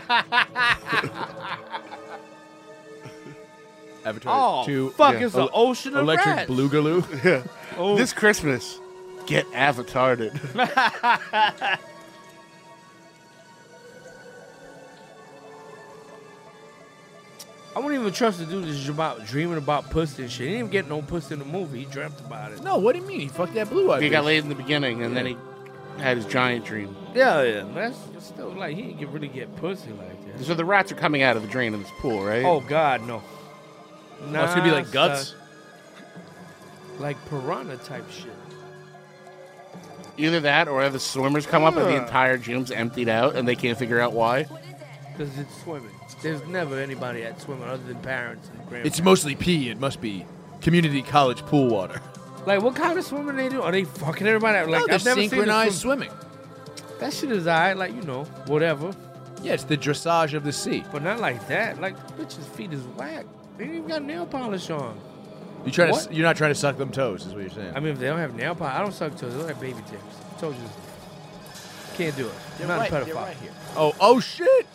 Avatar Oh, two. fuck, it's an ocean of Electric rats. Boogaloo. Yeah. Oh. This Christmas, get Avatarded. I wouldn't even trust the dude that's about dreaming about pussy and shit. He didn't even get no pussy in the movie. He dreamt about it. No, what do you mean? He fucked that blue eye. He got bitch. laid in the beginning, and then he had his giant dream. Yeah, yeah. That's still like he didn't get, really get pussy like that. So the rats are coming out of the drain in this pool, right? Oh God, no. Oh, it's gonna be like Nah, guts. son. Like piranha type shit. Either that, or the swimmers come up and the Yeah. entire gym's emptied out, and they can't figure out why. Because it's swimming. There's never anybody at swimming other than parents and grandparents. It's mostly pee. It must be community college pool water. Like, what kind of swimming they do? Are they fucking everybody out? Like, no, they're I've never seen synchronized them swim. swimming. That shit is alright, like, you know, whatever. Yeah, it's the dressage of the sea. But not like that. Like, bitch's feet is whack. They ain't even got nail polish on. You trying What? to? You're not trying to suck them toes, is what you're saying. I mean, if they don't have nail polish, I don't suck toes. They don't have baby tips. I told you this. Can't do it. I'm not right, a you're pedophile. right here. Oh, oh shit!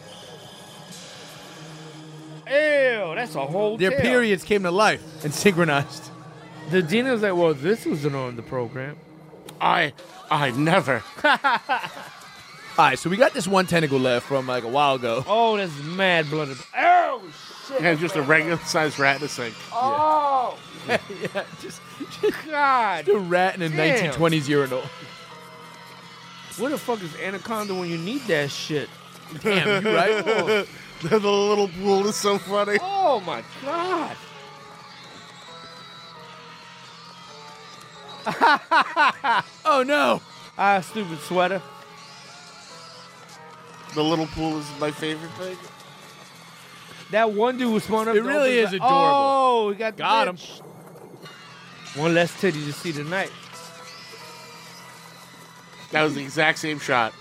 Ew, that's a whole Their tail. periods came to life and synchronized. The dean was like, well, this wasn't on the program. I, I never. All right, so we got this one tentacle left from like a while ago. Oh, that's mad blood. Oh, shit. And just a regular sized rat in a sink. Oh. yeah, just, just God. a rat in a Damn. nineteen twenties urinal. Where the fuck is Anaconda when you need that shit? Damn, you right? Oh, The little pool is so funny. oh my God. Oh no! Ah, stupid sweater. The little pool is my favorite thing. That one dude was smart enough. It to really open is the- adorable. Oh, we got the Got him. bitch. One less titty to see tonight. That was the exact same shot.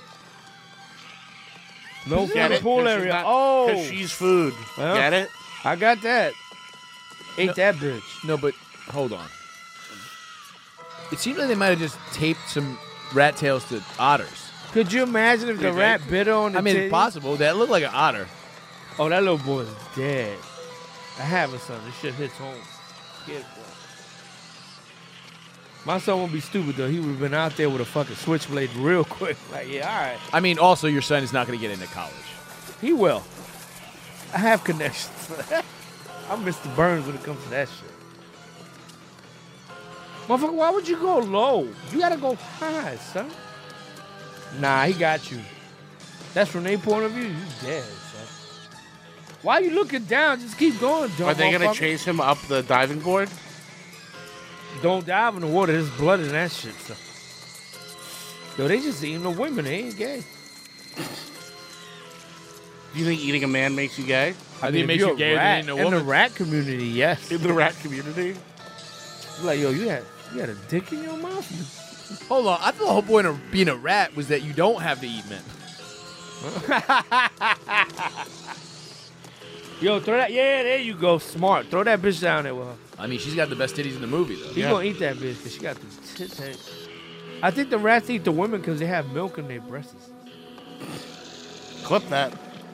No Get for the it? pool 'Cause she's area. not- Oh, 'cause she's food. Well, Get it? I got that. Ate No. that bitch. No, but hold on. It seems like they might have just taped some rat tails to otters. Could you imagine if the You think? rat bit her on the I mean, titty? it's possible. That looked like an otter. Oh, that little boy is dead. I have a son. This shit hits home. Scared boy. My son won't be stupid though. He would have been out there with a fucking switchblade real quick. Like, yeah, all right. I mean, also, your son is not going to get into college. He will. I have connections for that. I'm Mister Burns when it comes to that shit. Motherfucker, why would you go low? You gotta go high, son. Nah, he got you. That's from their point of view. You dead, son. Why you looking down? Just keep going, dumb Are they gonna motherfucker. chase him up the diving board? Don't dive in the water. There's blood in that shit, son. Yo, they just eating the women. They ain't gay. Do you think eating a man makes you gay? I think mean, it if makes you're you a gayer rat, than eating a in woman. the rat community, yes. In the rat community? Like, yo, you had you had a dick in your mouth? Hold on. I thought the whole point of being a rat was that you don't have to eat men. Yo, throw that. Yeah, there you go. Smart. Throw that bitch down there with her. I mean, she's got the best titties in the movie, though. He gonna eat that bitch because she got the tits. Hey. I think the rats eat the women because they have milk in their breasts. Clip that.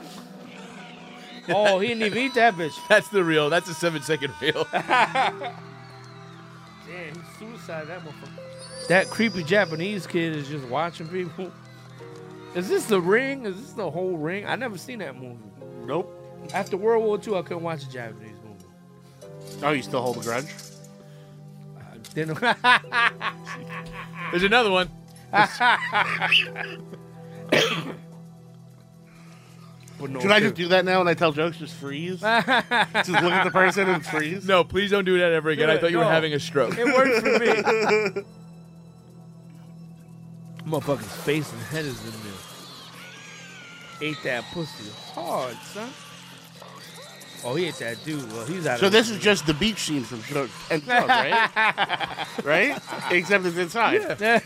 Oh, he didn't even eat that bitch. That's the real. That's a seven-second reel. Damn, he suicided that motherfucker. That creepy Japanese kid is just watching people. Is this the Ring? Is this the whole Ring? I never seen that movie. Nope. After World War Two, I couldn't watch a Japanese movie. Oh, you still hold a grudge? I didn't. There's another one. No Should I just do that now when I tell jokes? Just freeze? Just look at the person and freeze? No, please don't do that ever again. I thought you were No. having a stroke. It worked for me. Motherfucker's face and head is in there. Ate that pussy hard, son. Oh, he ate that dude. Well, he's out So of this is just the beach scene from Shook and Shook, right? Right? Except it's inside.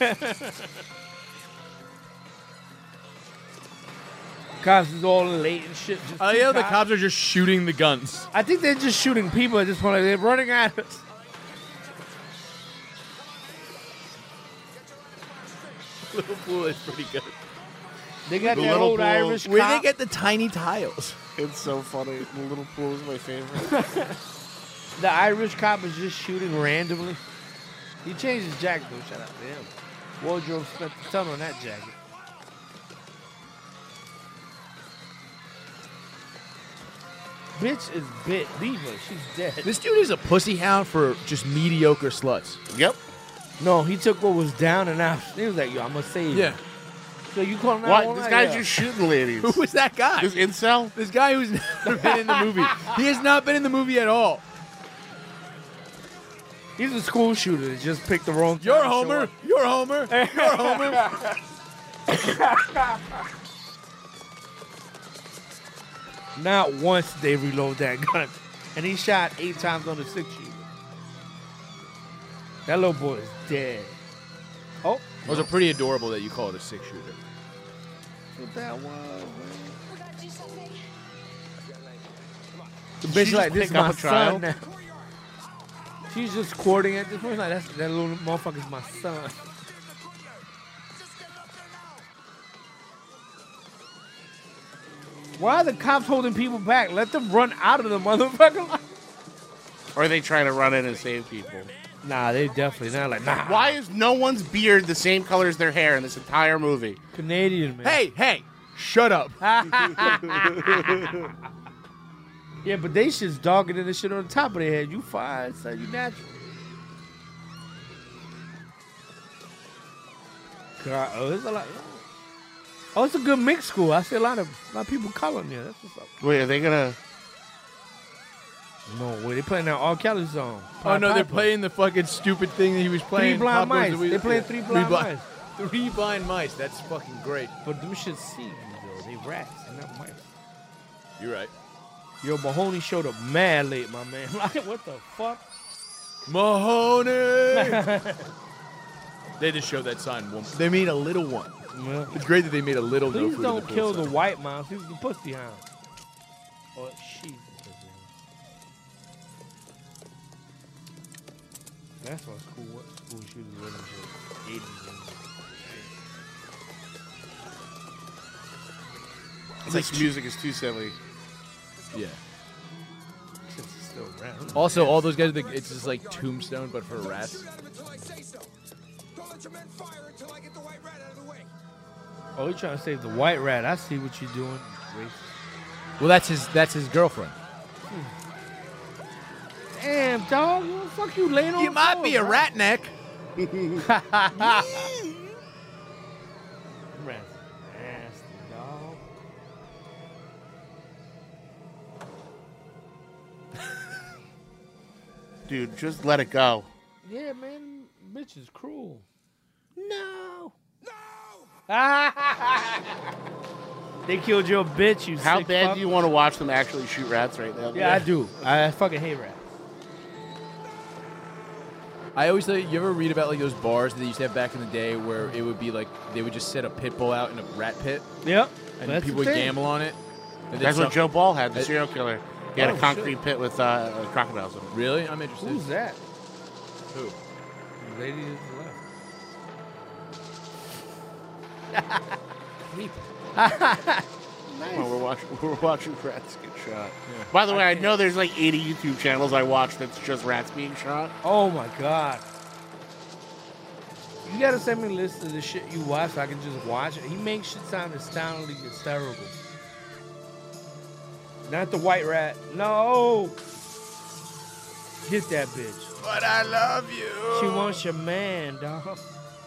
Cops is all late and shit. Just Oh, two yeah, the cops are just shooting the guns. I think they're just shooting people at this point. Like, they're running at us. Liverpool is pretty good. They got The that little old pool. Irish Where cop. they get the tiny tiles? It's so funny. The little pool is my favorite. The Irish cop is just shooting randomly. He changed his jacket though. Shout out to him. Wardrobe spent a ton on that jacket. Bitch is bit. Leave her. She's dead. This dude is a pussy hound for just mediocre sluts. Yep. No, he took what was down and out. He was like, yo, I'm gonna save Yeah. you. So you calling out What? all This night? guy's Yeah. just shooting ladies. Who was that guy? This incel? This guy who's never been in the movie. He has not been in the movie at all. He's a school shooter that just picked the wrong time You're to show Homer. up. You're Homer. You're Homer. Not once they reload that gun. And he shot eight times on the six shooter. That little boy is dead. Oh. Those are pretty adorable that you call it a six shooter. What that was, man. We gotta do something. The She bitch just like, this is pick up my a child? son now. She's just courting at this point. Like, that's, that little motherfucker's my son. Why are the cops holding people back? Let them run out of the motherfucker. Or are they trying to run in and save people? Nah, they definitely not like, nah. Why is no one's beard the same color as their hair in this entire movie? Canadian, man. Hey, hey, shut up. Yeah, but they shit's dogging in the shit on the top of their head. You fine, son. You natural. God, oh, there's a lot. Oh, it's a good mixed school. I see a lot of a lot of people coloring there. That's what's up. Wait, are they gonna? No way, they playing that R. Kelly song. Oh no, they're Piper. playing the fucking stupid thing that he was playing. Three blind Pop Goes mice. the Weasel. They're playing Yeah. three blind bli- mice. Three blind mice. That's fucking great. But them shit see you though. They rats and not mice. You're right. Yo, Mahoney showed up mad late, my man. Like, what the fuck? Mahoney. They just showed that sign one. They made a little one. Yeah. It's great that they made a little. no Please food in don't the kill pool the sign. white mouse. He's the pussy hound. Or she's the pussy hound. That's what's cool. What school shooters with and shit. eighties and It's like music is too silly. Yeah. shit's still around. Also, all those guys, it's just like Tombstone, but for rats. Oh, you trying to save the white rat? I see what you're doing. Racist. Well, that's his. That's his girlfriend. Damn, dog. What the fuck you laying on? You might be a rat neck. Rat's nasty, dog. Dude, just let it go. Yeah, man. Bitch is cruel. No. They killed your bitch, you How sick bad fuck. do you want to watch them actually shoot rats right now? Yeah, I do. I fucking hate rats. I always thought, you ever read about like those bars that they used to have back in the day where it would be like they would just set a pit bull out in a rat pit? Yep. And That's people the would thing. gamble on it. And That's then what some- Joe Ball had, the Uh, serial killer. He had Oh, a concrete shit. pit with uh, crocodiles in it. Really? I'm interested. Who's that? Who? The lady to the left. Creep. Well, we're watching. We're watching rats get shot. By the way, I know there's like eighty YouTube channels I watch that's just rats being shot. Oh my god. You gotta send me a list of the shit you watch so I can just watch it. He makes shit sound astoundingly hysterical. Not the white rat. No. Get that bitch. But I love you. She wants your man, dog.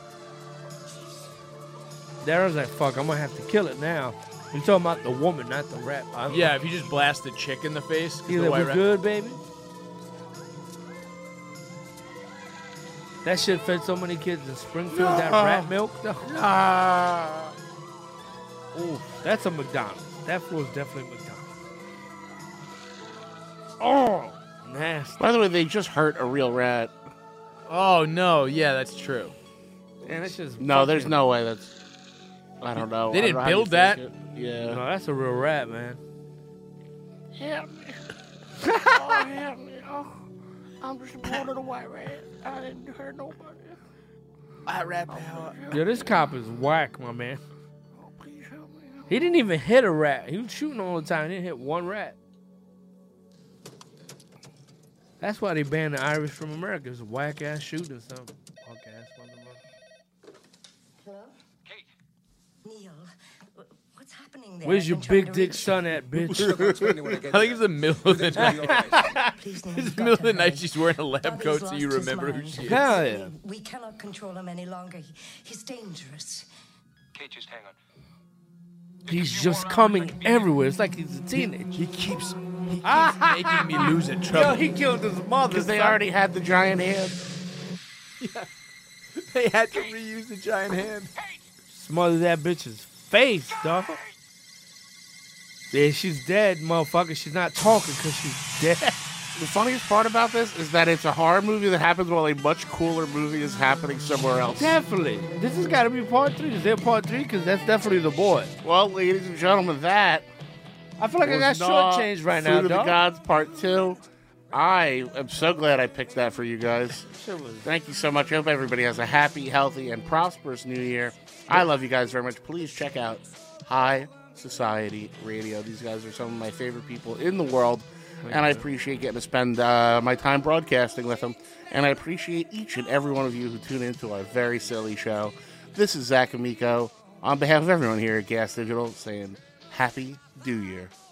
Daryl's like, fuck, I'm gonna have to kill it now. You're talking about the woman, not the rat. I'm- Yeah, if you just blast the chick in the face. 'cause He's the like, white we rat- good, baby? That shit fed so many kids in Springfield, that No. rat milk, though. Ah. Ooh, that's a McDonald's. That floor is definitely McDonald's. Oh, nasty. By the way, they just hurt a real rat. Oh no, yeah, that's true. And it's just No, there's fucking- no way. That's. I don't know. They I don't didn't know how you build that. fix it. Yeah. No, that's a real rat, man. Help me. Oh, help me. Oh, I'm just a little white rat. I didn't hurt nobody. White rat power. Yo, this cop is whack, my man. Oh, please help me. He didn't even hit a rat. He was shooting all the time. He didn't hit one rat. That's why they banned the Irish from America. It's a whack ass shooting something. Punk ass motherfucker. Hello? Kate. Neil, wh- what's happening there? Where's I've your been trying big to dick reach son at, bitch? I think it's the middle of the night. Please, Neil, It's you've the got middle of to the night. hurry. She's wearing a lab Bobby's coat, so you lost his remember who mind. she is. Hell yeah. We cannot control him any longer. He, he's dangerous. Kate, just hang on. He's just coming everywhere. It's like he's a teenager. He keeps, he keeps making me lose at trouble. Yo, he killed his mother. Because they son. already had the giant hand. Yeah. They had to reuse the giant hand. Smothered that bitch's face, dog. Yeah, she's dead, motherfucker. She's not talking because she's dead. The funniest part about this is that it's a horror movie that happens while a much cooler movie is happening somewhere else. Definitely. This has got to be part three. Is there part three? Because that's definitely the boy. Well, ladies and gentlemen, that I feel like I got was not shortchanged right Food now, of the dog. Gods Part Two. I am so glad I picked that for you guys. Shit was- Thank you so much. I hope everybody has a happy, healthy, and prosperous new year. I love you guys very much. Please check out High Society Radio. These guys are some of my favorite people in the world, and I appreciate getting to spend uh, my time broadcasting with them. And I appreciate each and every one of you who tune into our very silly show. This is Zach Amico on behalf of everyone here at Gas Digital saying Happy New Year.